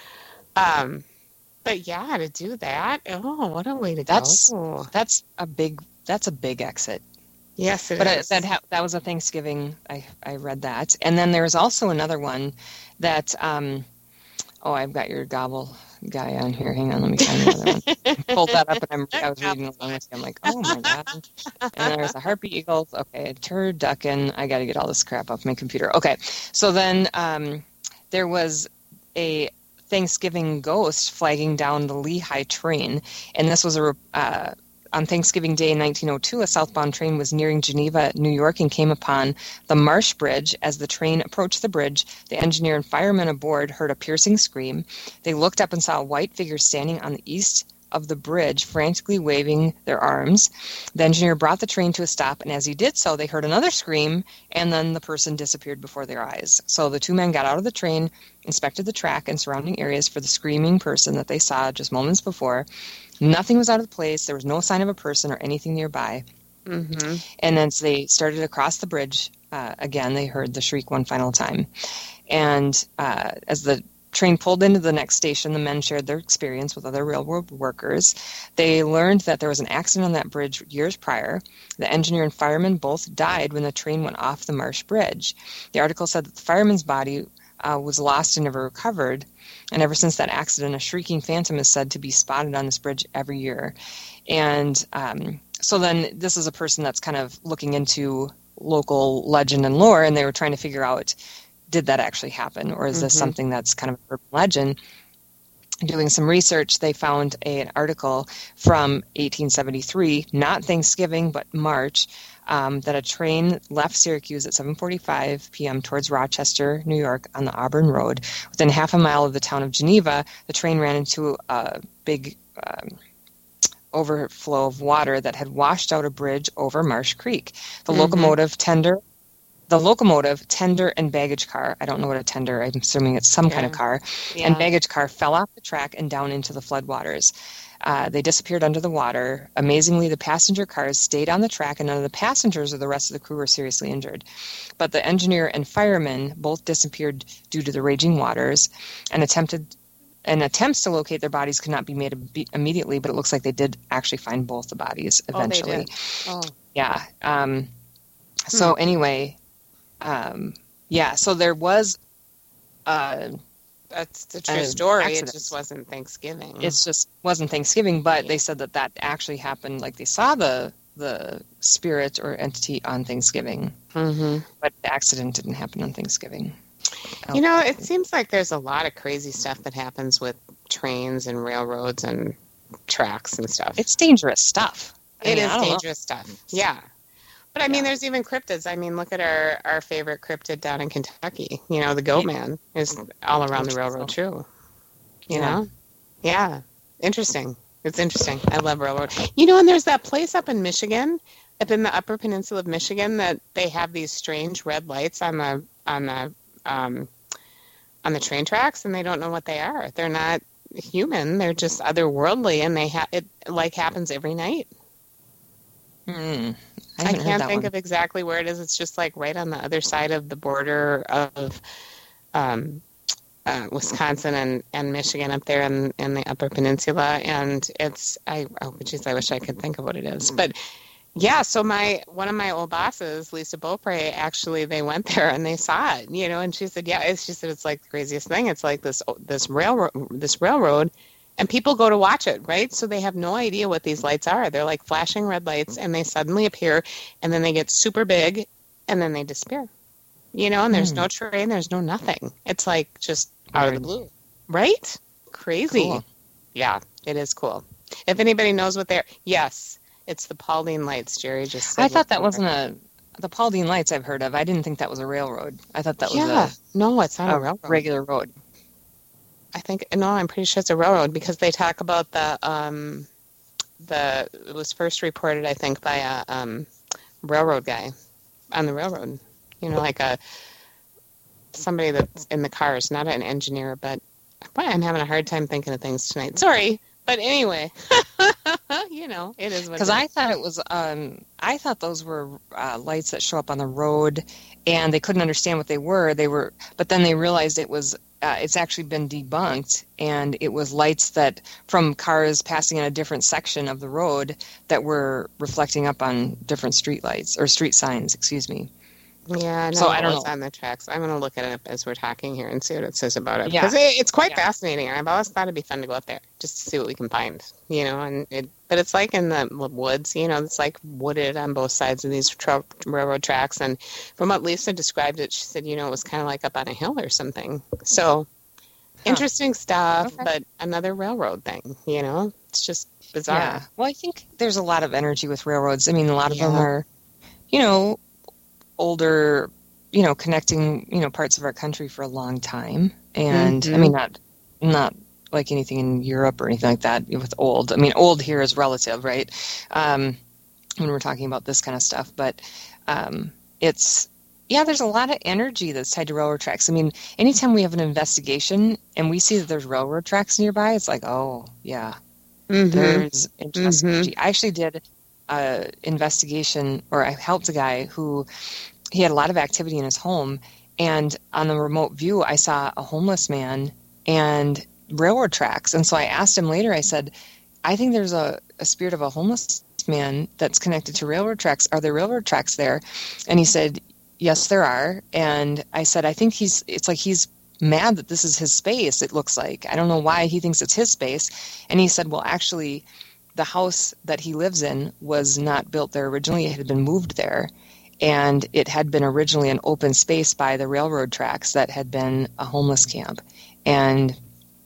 Um, but yeah, to do that, oh, what a way to That's go. that's a big that's a big exit. Yes, it But I, is. that ha- that was a Thanksgiving. I I read that, and then there's also another one that. Um, oh, I've got your gobble guy on here. Hang on, let me find another one. I pulled that up, and I'm, I was reading along with you. I'm like, oh my god. And there's a harpy eagle. Okay, a turducken. I got to get all this crap off my computer. Okay, so then um, there was a Thanksgiving ghost flagging down the Lehigh train, and this was a uh, on Thanksgiving Day in nineteen oh two, a southbound train was nearing Geneva, New York, and came upon the Marsh Bridge. As the train approached the bridge, the engineer and firemen aboard heard a piercing scream. They looked up and saw a white figure standing on the east of the bridge, frantically waving their arms. The engineer brought the train to a stop, and as he did so, they heard another scream, and then the person disappeared before their eyes. So the two men got out of the train, inspected the track and surrounding areas for the screaming person that they saw just moments before. Nothing was out of place. There was no sign of a person or anything nearby. Mm-hmm. And then so they started across the bridge. Uh, again, they heard the shriek one final time. And uh, as the train pulled into the next station, the men shared their experience with other railroad workers. They learned that there was an accident on that bridge years prior. The engineer and fireman both died when the train went off the Marsh Bridge. The article said that the fireman's body uh, was lost and never recovered. And ever since that accident, a shrieking phantom is said to be spotted on this bridge every year. And um, so then this is a person that's kind of looking into local legend and lore, and they were trying to figure out, did that actually happen, or is this Mhm. something that's kind of urban legend? Doing some research, they found a, an article from eighteen seventy-three, not Thanksgiving, but March, um, that a train left Syracuse at seven forty-five p.m. towards Rochester, New York, on the Auburn Road. Within half a mile of the town of Geneva, the train ran into a big um, overflow of water that had washed out a bridge over Marsh Creek. The Mhm. locomotive tender The locomotive, tender, and baggage car, I don't know what a tender, I'm assuming it's some kind Yeah. of car, Yeah. and baggage car fell off the track and down into the floodwaters. Uh, they disappeared under the water. Amazingly, the passenger cars stayed on the track, and none of the passengers or the rest of the crew were seriously injured. But the engineer and firemen both disappeared due to the raging waters, and attempted and attempts to locate their bodies could not be made ab- immediately, but it looks like they did actually find both the bodies eventually. Oh, they did. Oh. Yeah. Um, so anyway, um, yeah, so there was uh, That's the true an story. accident. It just wasn't Thanksgiving. It just wasn't Thanksgiving, but they said that that actually happened, like they saw the the spirit or entity on Thanksgiving, Mm-hmm. but the accident didn't happen on Thanksgiving. You know, it seems like there's a lot of crazy stuff that happens with trains and railroads and tracks and stuff. It's dangerous stuff. I It mean, is I don't know. dangerous stuff. Yeah. But I mean, there's even cryptids. I mean, look at our, our favorite cryptid down in Kentucky. You know, the Goat Man is all around the railroad, too. You Yeah. know? Yeah. Interesting. It's interesting. I love railroad. You know, and there's that place up in Michigan, up in the Upper Peninsula of Michigan, that they have these strange red lights on the on the um, on the train tracks, and they don't know what they are. They're not human. They're just otherworldly, and they ha- it like happens every night. Hmm. I, I, haven't heard can't that think one. of exactly where it is. It's just like right on the other side of the border of um, uh, Wisconsin and, and Michigan up there in, in the Upper Peninsula. And it's, I, oh, geez, I wish I could think of what it is. But yeah, so my, one of my old bosses, Lisa Beaupre, actually, they went there and they saw it, you know, and she said, yeah, it's, she said, it's like the craziest thing. It's like this, this railroad, this railroad. And people go to watch it, right? So they have no idea what these lights are. They're like flashing red lights, and they suddenly appear, and then they get super big, and then they disappear. You know, and there's Hmm. no train, there's no nothing. It's like just out of the blue, right? Crazy. Cool. Yeah, it is cool. If anybody knows what they're, yes, it's the Paulding Lights. Jerry just said. I thought that wasn't a the Paulding Lights I've heard of. I didn't think that was a railroad. I thought that was Yeah, no, it's not a, a a railroad. regular road. I think no, I'm pretty sure it's a railroad because they talk about the um, the it was first reported I think by a um, railroad guy on the railroad. You know, like a somebody that's in the cars, not an engineer. But boy, I'm having a hard time thinking of things tonight. Sorry, But anyway, you know, it is what Because I thought it was, um, I thought those were uh, lights that show up on the road, and they couldn't understand what they were. They were, but then they realized it was, uh, it's actually been debunked, and it was lights that from cars passing in a different section of the road that were reflecting up on different street lights or street signs. Excuse me. Yeah, no, so I don't it's know. on the tracks. I'm going to look it up as we're talking here and see what it says about it. Yeah. Because it, it's quite Yeah. fascinating. I've always thought it'd be fun to go up there just to see what we can find, you know. And it, but it's like in the woods, you know, it's like wooded on both sides of these tra- railroad tracks. And from what Lisa described it, she said, you know, it was kind of like up on a hill or something. So huh. interesting stuff, okay. But another railroad thing, you know. It's just bizarre. Yeah. Well, I think there's a lot of energy with railroads. I mean, a lot of yeah. them are, you know, older, you know, connecting, you know, parts of our country for a long time. And mm-hmm. I mean, not, not like anything in Europe or anything like that with old. I mean, old here is relative, right? Um, when we're talking about this kind of stuff, but, um, it's, yeah, there's a lot of energy that's tied to railroad tracks. I mean, anytime we have an investigation and we see that there's railroad tracks nearby, it's like, oh yeah, mm-hmm. there's interesting mm-hmm. energy. I actually did a investigation, or I helped a guy who, he had a lot of activity in his home, and on the remote view, I saw a homeless man and railroad tracks. And so I asked him later, I said, I think there's a, a spirit of a homeless man that's connected to railroad tracks. Are there railroad tracks there? And he said, yes, there are. And I said, I think he's, it's like he's mad that this is his space, it looks like. I don't know why he thinks it's his space. And he said, well, actually, the house that he lives in was not built there originally. It had been moved there. And it had been originally an open space by the railroad tracks that had been a homeless camp. And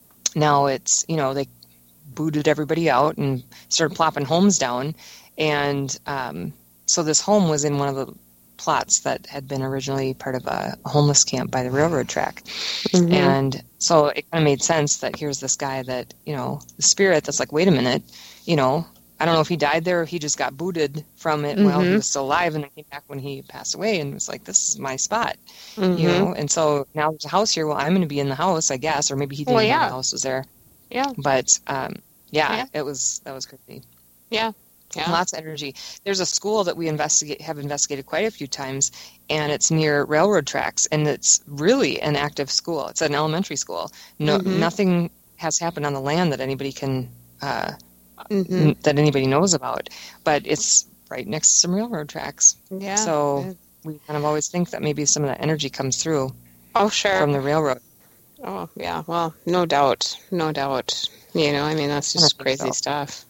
now it's, you know, they booted everybody out and started plopping homes down. And um, so this home was in one of the plots that had been originally part of a, a homeless camp by the railroad track. Mm-hmm. And so it kind of made sense that here's this guy that, you know, the spirit that's like, wait a minute, you know, I don't know if he died there or he just got booted from it mm-hmm. while he was still alive and then came back when he passed away and was like, this is my spot, mm-hmm. you know? And so now there's a house here. Well, I'm going to be in the house, I guess, or maybe he didn't well, yeah. know the house was there. Yeah. But, um, yeah, yeah, it was, that was crazy. Yeah. Yeah. Lots of energy. There's a school that we investigate, have investigated quite a few times, and it's near railroad tracks, and it's really an active school. It's an elementary school. No, mm-hmm. Nothing has happened on the land that anybody can, uh, mm-hmm. that anybody knows about, but it's right next to some railroad tracks. Yeah. So yeah. we kind of always think that maybe some of that energy comes through. Oh, sure. From the railroad. Oh, yeah. Well, no doubt. No doubt. You know, I mean, that's just crazy so. stuff.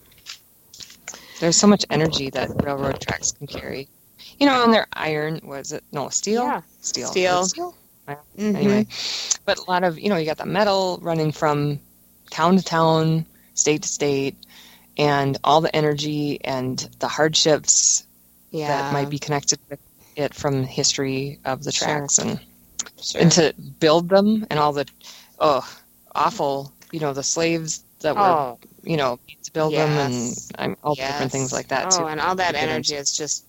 There's so much energy that railroad tracks can carry. You know, and they're iron, was it? No, steel? Yeah. Steel. Steel. Steel? Mm-hmm. Anyway. But a lot of, you know, you got the metal running from town to town, state to state, and all the energy and the hardships yeah. that might be connected with it from history of the tracks. Sure. And, sure. and to build them and all the, oh, awful, you know, the slaves that were, oh. you know, to build yes. them and um, all yes. different things like that, oh, too. and all that energy is just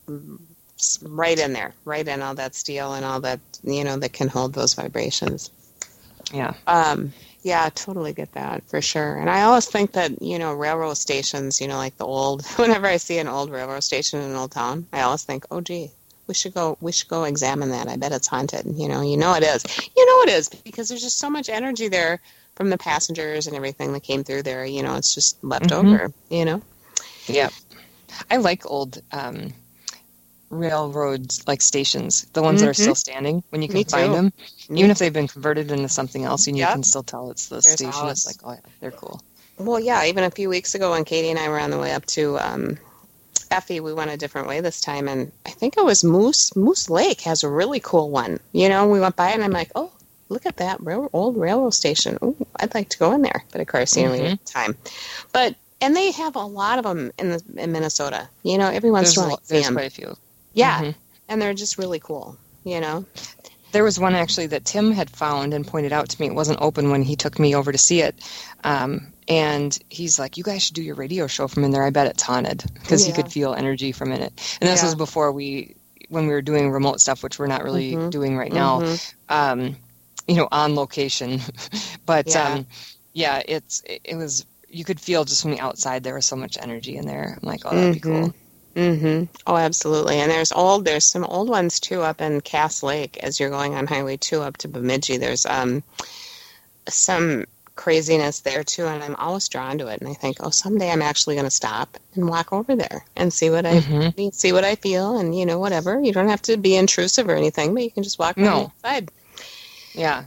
right in there, right in all that steel and all that, you know, that can hold those vibrations. Yeah. Um, yeah, I totally get that, for sure. And I always think that, you know, railroad stations, you know, like the old, whenever I see an old railroad station in an old town, I always think, oh, gee, we should go, we should go examine that. I bet it's haunted. You know, you know it is. You know it is, because there's just so much energy there from the passengers and everything that came through there. You know, it's just left mm-hmm. over, you know? Yeah. I like old um, railroad like stations, the ones mm-hmm. that are still standing when you can Me find too. them. Me Even if they've been converted into something else and you yep. can still tell it's the There's station. always... It's like, oh, yeah, they're cool. Well, yeah, even a few weeks ago when Katie and I were on the way up to um, Effie, we went a different way this time, and I think it was Moose. Moose Lake has a really cool one. You know, we went by and I'm like, oh, look at that rail- old railroad station. Oh, I'd like to go in there. But of course, you know, mm-hmm. we didn't have time. But and they have a lot of them in the in Minnesota. You know, every once in a while, there's quite a few. Yeah, mm-hmm. and they're just really cool. You know, there was one actually that Tim had found and pointed out to me. It wasn't open when he took me over to see it, um, and he's like, "You guys should do your radio show from in there. I bet it's haunted because yeah. you could feel energy from in it." And this yeah. was before we, when we were doing remote stuff, which we're not really mm-hmm. doing right now. Mm-hmm. Um, you know, on location, but yeah. um, yeah, it's it, it was you could feel just from the outside there was so much energy in there. I'm like, oh, that'd mm-hmm. be cool. Mm-hmm. Oh, absolutely. And there's old, there's some old ones too up in Cass Lake as you're going on Highway two up to Bemidji. There's um some craziness there too, and I'm always drawn to it. And I think, oh, someday I'm actually going to stop and walk over there and see what I Mm-hmm. see what I feel, and you know, whatever. You don't have to be intrusive or anything, but you can just walk on No. the side. Yeah.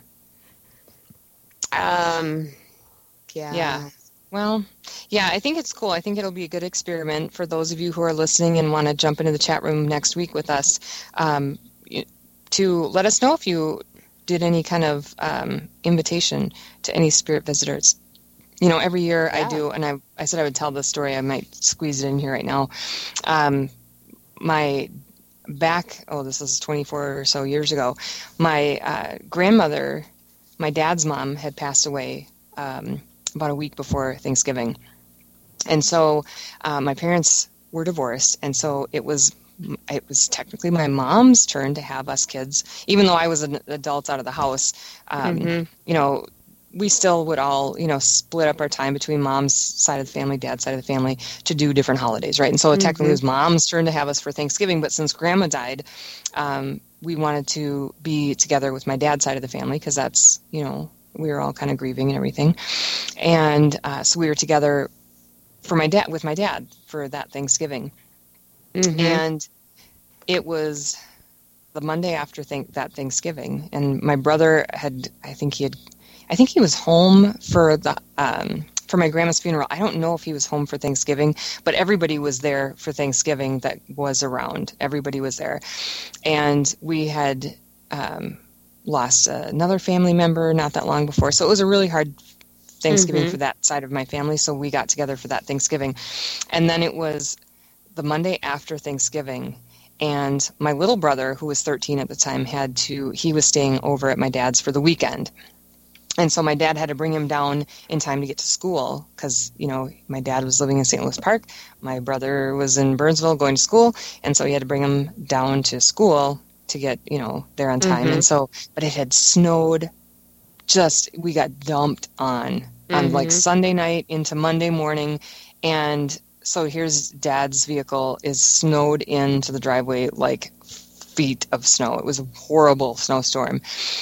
Um. Yeah. Yeah. Well, yeah, I think it's cool. I think it'll be a good experiment for those of you who are listening and want to jump into the chat room next week with us, um, y- to let us know if you did any kind of um, invitation to any spirit visitors. You know, every year I Yeah. do, and I, I said I would tell this story. I might squeeze it in here right now. Um, my back, oh, this is twenty-four or so years ago, my uh, grandmother, my dad's mom, had passed away um, about a week before Thanksgiving. And so uh, my parents were divorced, and so it was it was technically my mom's turn to have us kids, even though I was an adult out of the house. Um, Mhm. You know, we still would all, you know, split up our time between mom's side of the family, dad's side of the family to do different holidays, right? And so technically it was mom's turn to have us for Thanksgiving, but since grandma died, um, we wanted to be together with my dad's side of the family because that's, you know, we were all kind of grieving and everything. And uh, so we were together for my dad with my dad for that Thanksgiving. Mhm. And it was the Monday after th- that Thanksgiving, and my brother had, I think he had, I think he was home for the um, for my grandma's funeral. I don't know if he was home for Thanksgiving, but everybody was there for Thanksgiving that was around. Everybody was there, and we had um, lost another family member not that long before, so it was a really hard Thanksgiving Mhm. for that side of my family. So we got together for that Thanksgiving, and then it was the Monday after Thanksgiving, and my little brother, who was thirteen at the time, had to, he was staying over at my dad's for the weekend. And so my dad had to bring him down in time to get to school because, you know, my dad was living in Saint Louis Park. My brother was in Burnsville going to school. And so he had to bring him down to school to get, you know, there on time. Mhm. And so, but it had snowed just, we got dumped on, on like Mhm. Sunday night into Monday morning. And so here's dad's vehicle is snowed into the driveway like feet of snow. It was a horrible snowstorm.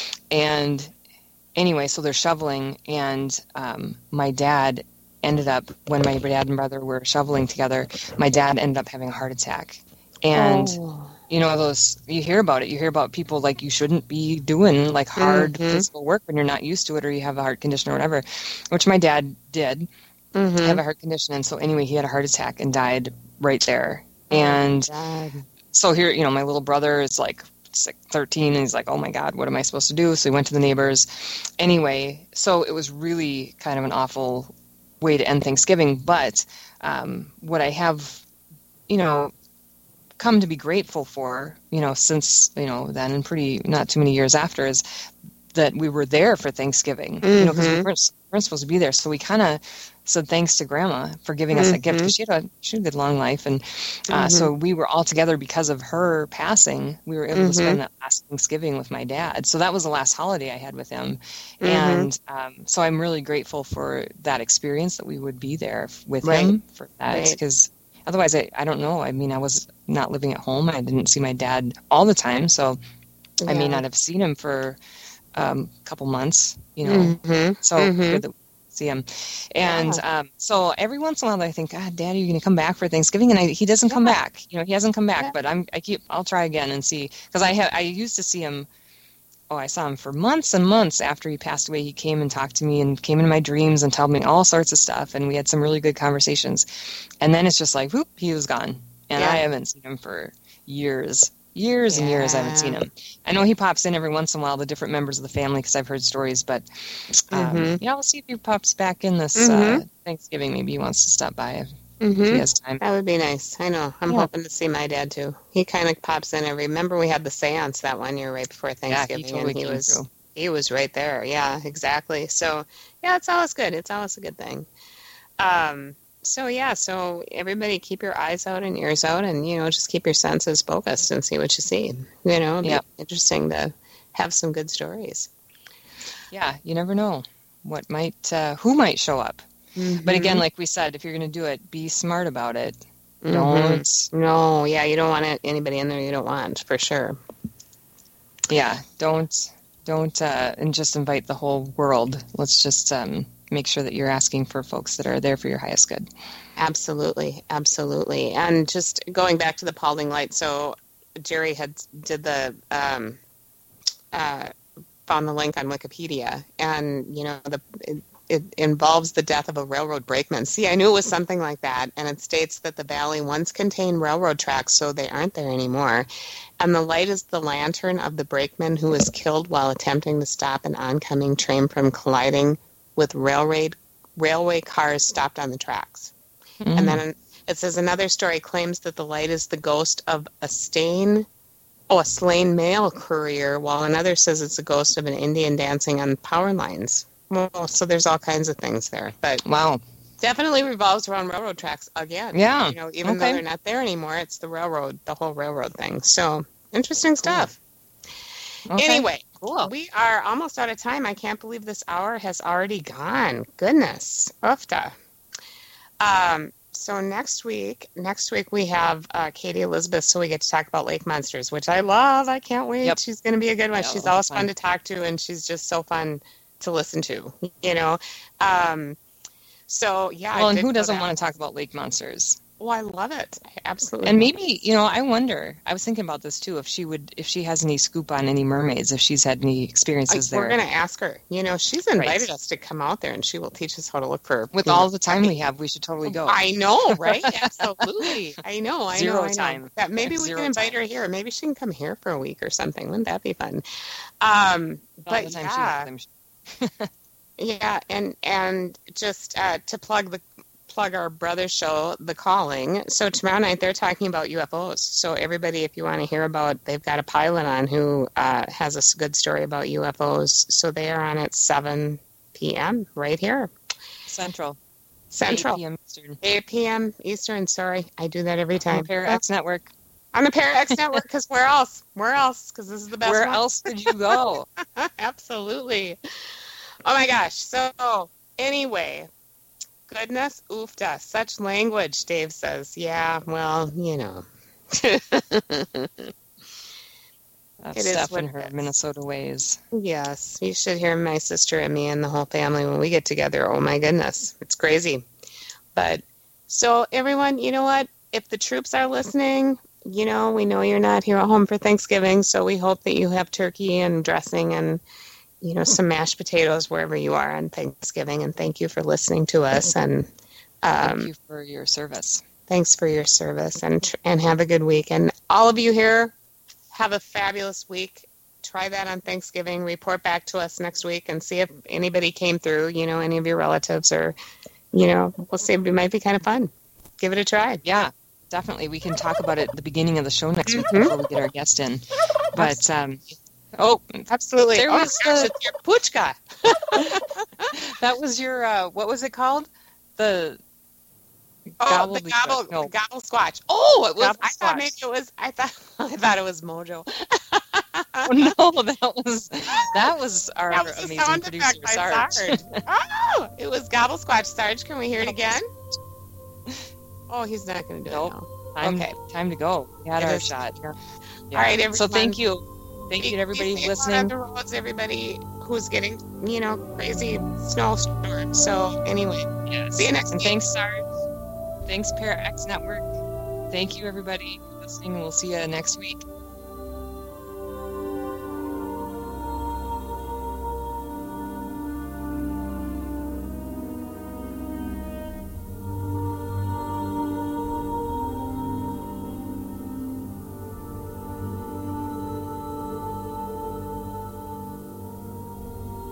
And anyway, so they're shoveling, and um, my dad ended up, when my dad and brother were shoveling together, my dad ended up having a heart attack. And, Oh. you know, those, you hear about it. You hear about people like you shouldn't be doing like hard Mhm. physical work when you're not used to it or you have a heart condition or whatever, which my dad did Mhm. have a heart condition. And so anyway, he had a heart attack and died right there. And God. so here, you know, my little brother is like, it's like thirteen, and he's like, oh my God, what am I supposed to do? So he went to the neighbors. Anyway, so it was really kind of an awful way to end Thanksgiving. But um, what I have, you know, come to be grateful for, you know, since, you know, then and pretty not too many years after is that we were there for Thanksgiving, mm-hmm. you know, because we weren't, weren't supposed to be there. So we kind of said thanks to Grandma for giving us mm-hmm. that gift, because she had a, she had a good long life. And uh, mm-hmm. so we were all together because of her passing. We were able mm-hmm. to spend that last Thanksgiving with my dad. So that was the last holiday I had with him. Mm-hmm. And um, so I'm really grateful for that experience, that we would be there with right. him for that, because right. otherwise I, I don't know. I mean, I was not living at home. I didn't see my dad all the time. So yeah. I may not have seen him for um, a couple months, you know, mm-hmm. so mm-hmm. good that we see him. And yeah. um, so every once in a while I think, God, Dad, are you going to come back for Thanksgiving? And I, he doesn't yeah. come back. You know, he hasn't come back, yeah. but I'm, I keep, I'll try again and see, because I have, I used to see him. Oh, I saw him for months and months after he passed away. He came and talked to me and came into my dreams and told me all sorts of stuff. And we had some really good conversations. And then it's just like, whoop, he was gone. And yeah. I haven't seen him for years. Years and yeah. years I haven't seen him. I know he pops in every once in a while, the different members of the family, because I've heard stories. But, um, mm-hmm. yeah, we'll see if he pops back in this mm-hmm. uh, Thanksgiving. Maybe he wants to stop by if, mm-hmm. if he has time. That would be nice. I know. I'm yeah. hoping to see my dad, too. He kind of pops in every... Remember we had the seance that one year right before Thanksgiving? Yeah, he totally and he came was through. He was right there. Yeah, exactly. So, yeah, it's always good. It's always a good thing. Um... So, yeah, so everybody keep your eyes out and ears out and, you know, just keep your senses focused and see what you see. You know, it'd be yep. interesting to have some good stories. Yeah, you never know what might, uh, who might show up. Mm-hmm. But again, like we said, if you're going to do it, be smart about it. Mm-hmm. Don't. No, yeah, you don't want it, anybody in there you don't want, for sure. Yeah, don't, don't, uh, and just invite the whole world. Let's just um, make sure that you're asking for folks that are there for your highest good. Absolutely, absolutely. And just going back to the Paulding Light, so Jerry had did the um, uh, found the link on Wikipedia, and you know the it, it involves the death of a railroad brakeman. See, I knew it was something like that, and it states that the valley once contained railroad tracks, so they aren't there anymore. And the light is the lantern of the brakeman who was killed while attempting to stop an oncoming train from colliding with railway railway cars stopped on the tracks. Mm. And then it says another story claims that the light is the ghost of a stain, oh, a slain mail courier, while another says it's a ghost of an Indian dancing on power lines. Well, so there's all kinds of things there. But wow, definitely revolves around railroad tracks again. Yeah, you know, even okay. though they're not there anymore, it's the railroad, the whole railroad thing. So interesting stuff. Cool. Okay. Anyway, cool. We are almost out of time. I can't believe this hour has already gone. Goodness, oofta. Um, so next week, next week we have uh, Katie Elizabeth, so we get to talk about lake monsters, which I love. I can't wait. Yep. She's going to be a good one. Yeah, she's always fun. fun to talk to, and she's just so fun to listen to, you know. Um, so, yeah. Well, and who doesn't want to talk about lake monsters? Oh, I love it. I absolutely. And maybe, you know, I wonder, I was thinking about this too, if she would, if she has any scoop on any mermaids, if she's had any experiences I, there. We're going to ask her. You know, she's invited right. us to come out there, and she will teach us how to look for. With all know, the time we have, we should totally go. I know, right? Absolutely. I know, I Zero know. I know. time. That maybe we Zero can invite time. her here. Maybe she can come here for a week or something. Wouldn't that be fun? Um, but the time yeah. She yeah, and, and just uh, to plug the plug our brother show, The Calling. So tomorrow night they're talking about U F Os. So everybody, if you want to hear about, they've got a pilot on who uh, has a good story about U F Os. So they are on at seven p.m. right here. Central. Central. eight p.m. Eastern. eight p.m. Eastern, sorry. I do that every time. On the Para X Network. On the Para X Network, because where else? Where else? Because this is the best Where one. else did you go? Absolutely. Oh my gosh. So anyway, goodness, oofta. Such language, Dave says. Yeah, well, you know. That's it stuff is in her Minnesota ways. Yes. You should hear my sister and me and the whole family when we get together. Oh my goodness. It's crazy. But so everyone, you know what? If the troops are listening, you know, we know you're not here at home for Thanksgiving, so we hope that you have turkey and dressing and you know, some mashed potatoes wherever you are on Thanksgiving. And thank you for listening to us. And um, thank you for your service. Thanks for your service, and and have a good week. And all of you here, have a fabulous week. Try that on Thanksgiving. Report back to us next week and see if anybody came through, you know, any of your relatives or, you know, we'll see. It might be kind of fun. Give it a try. Yeah, definitely. We can talk about it at the beginning of the show next week mm-hmm. before we get our guest in. But, um, oh, absolutely. There oh, was gosh, the, it's your puchka. That was your, uh, what was it called? The... Oh, gobble the gobble, no. the gobble squatch. Oh, it was. Gobble I squatch. thought maybe it was. I thought. I thought it was Mojo. Oh, no, that was that was our that was amazing sound producer effect by Sarge. Sarge. Oh, it was gobble squatch. Sarge, can we hear it again? Oh, he's not going to do nope. it now. Time, okay, time to go. We had it our is. shot. Yeah. All right, everyone. So thank you, thank you to everybody be listening. On the roads, everybody who's getting you know crazy snowstorms. So anyway, yes. see you next and week. Thanks, Sarge. Thanks, Para X Network. Thank you, everybody, for listening. We'll see you next week.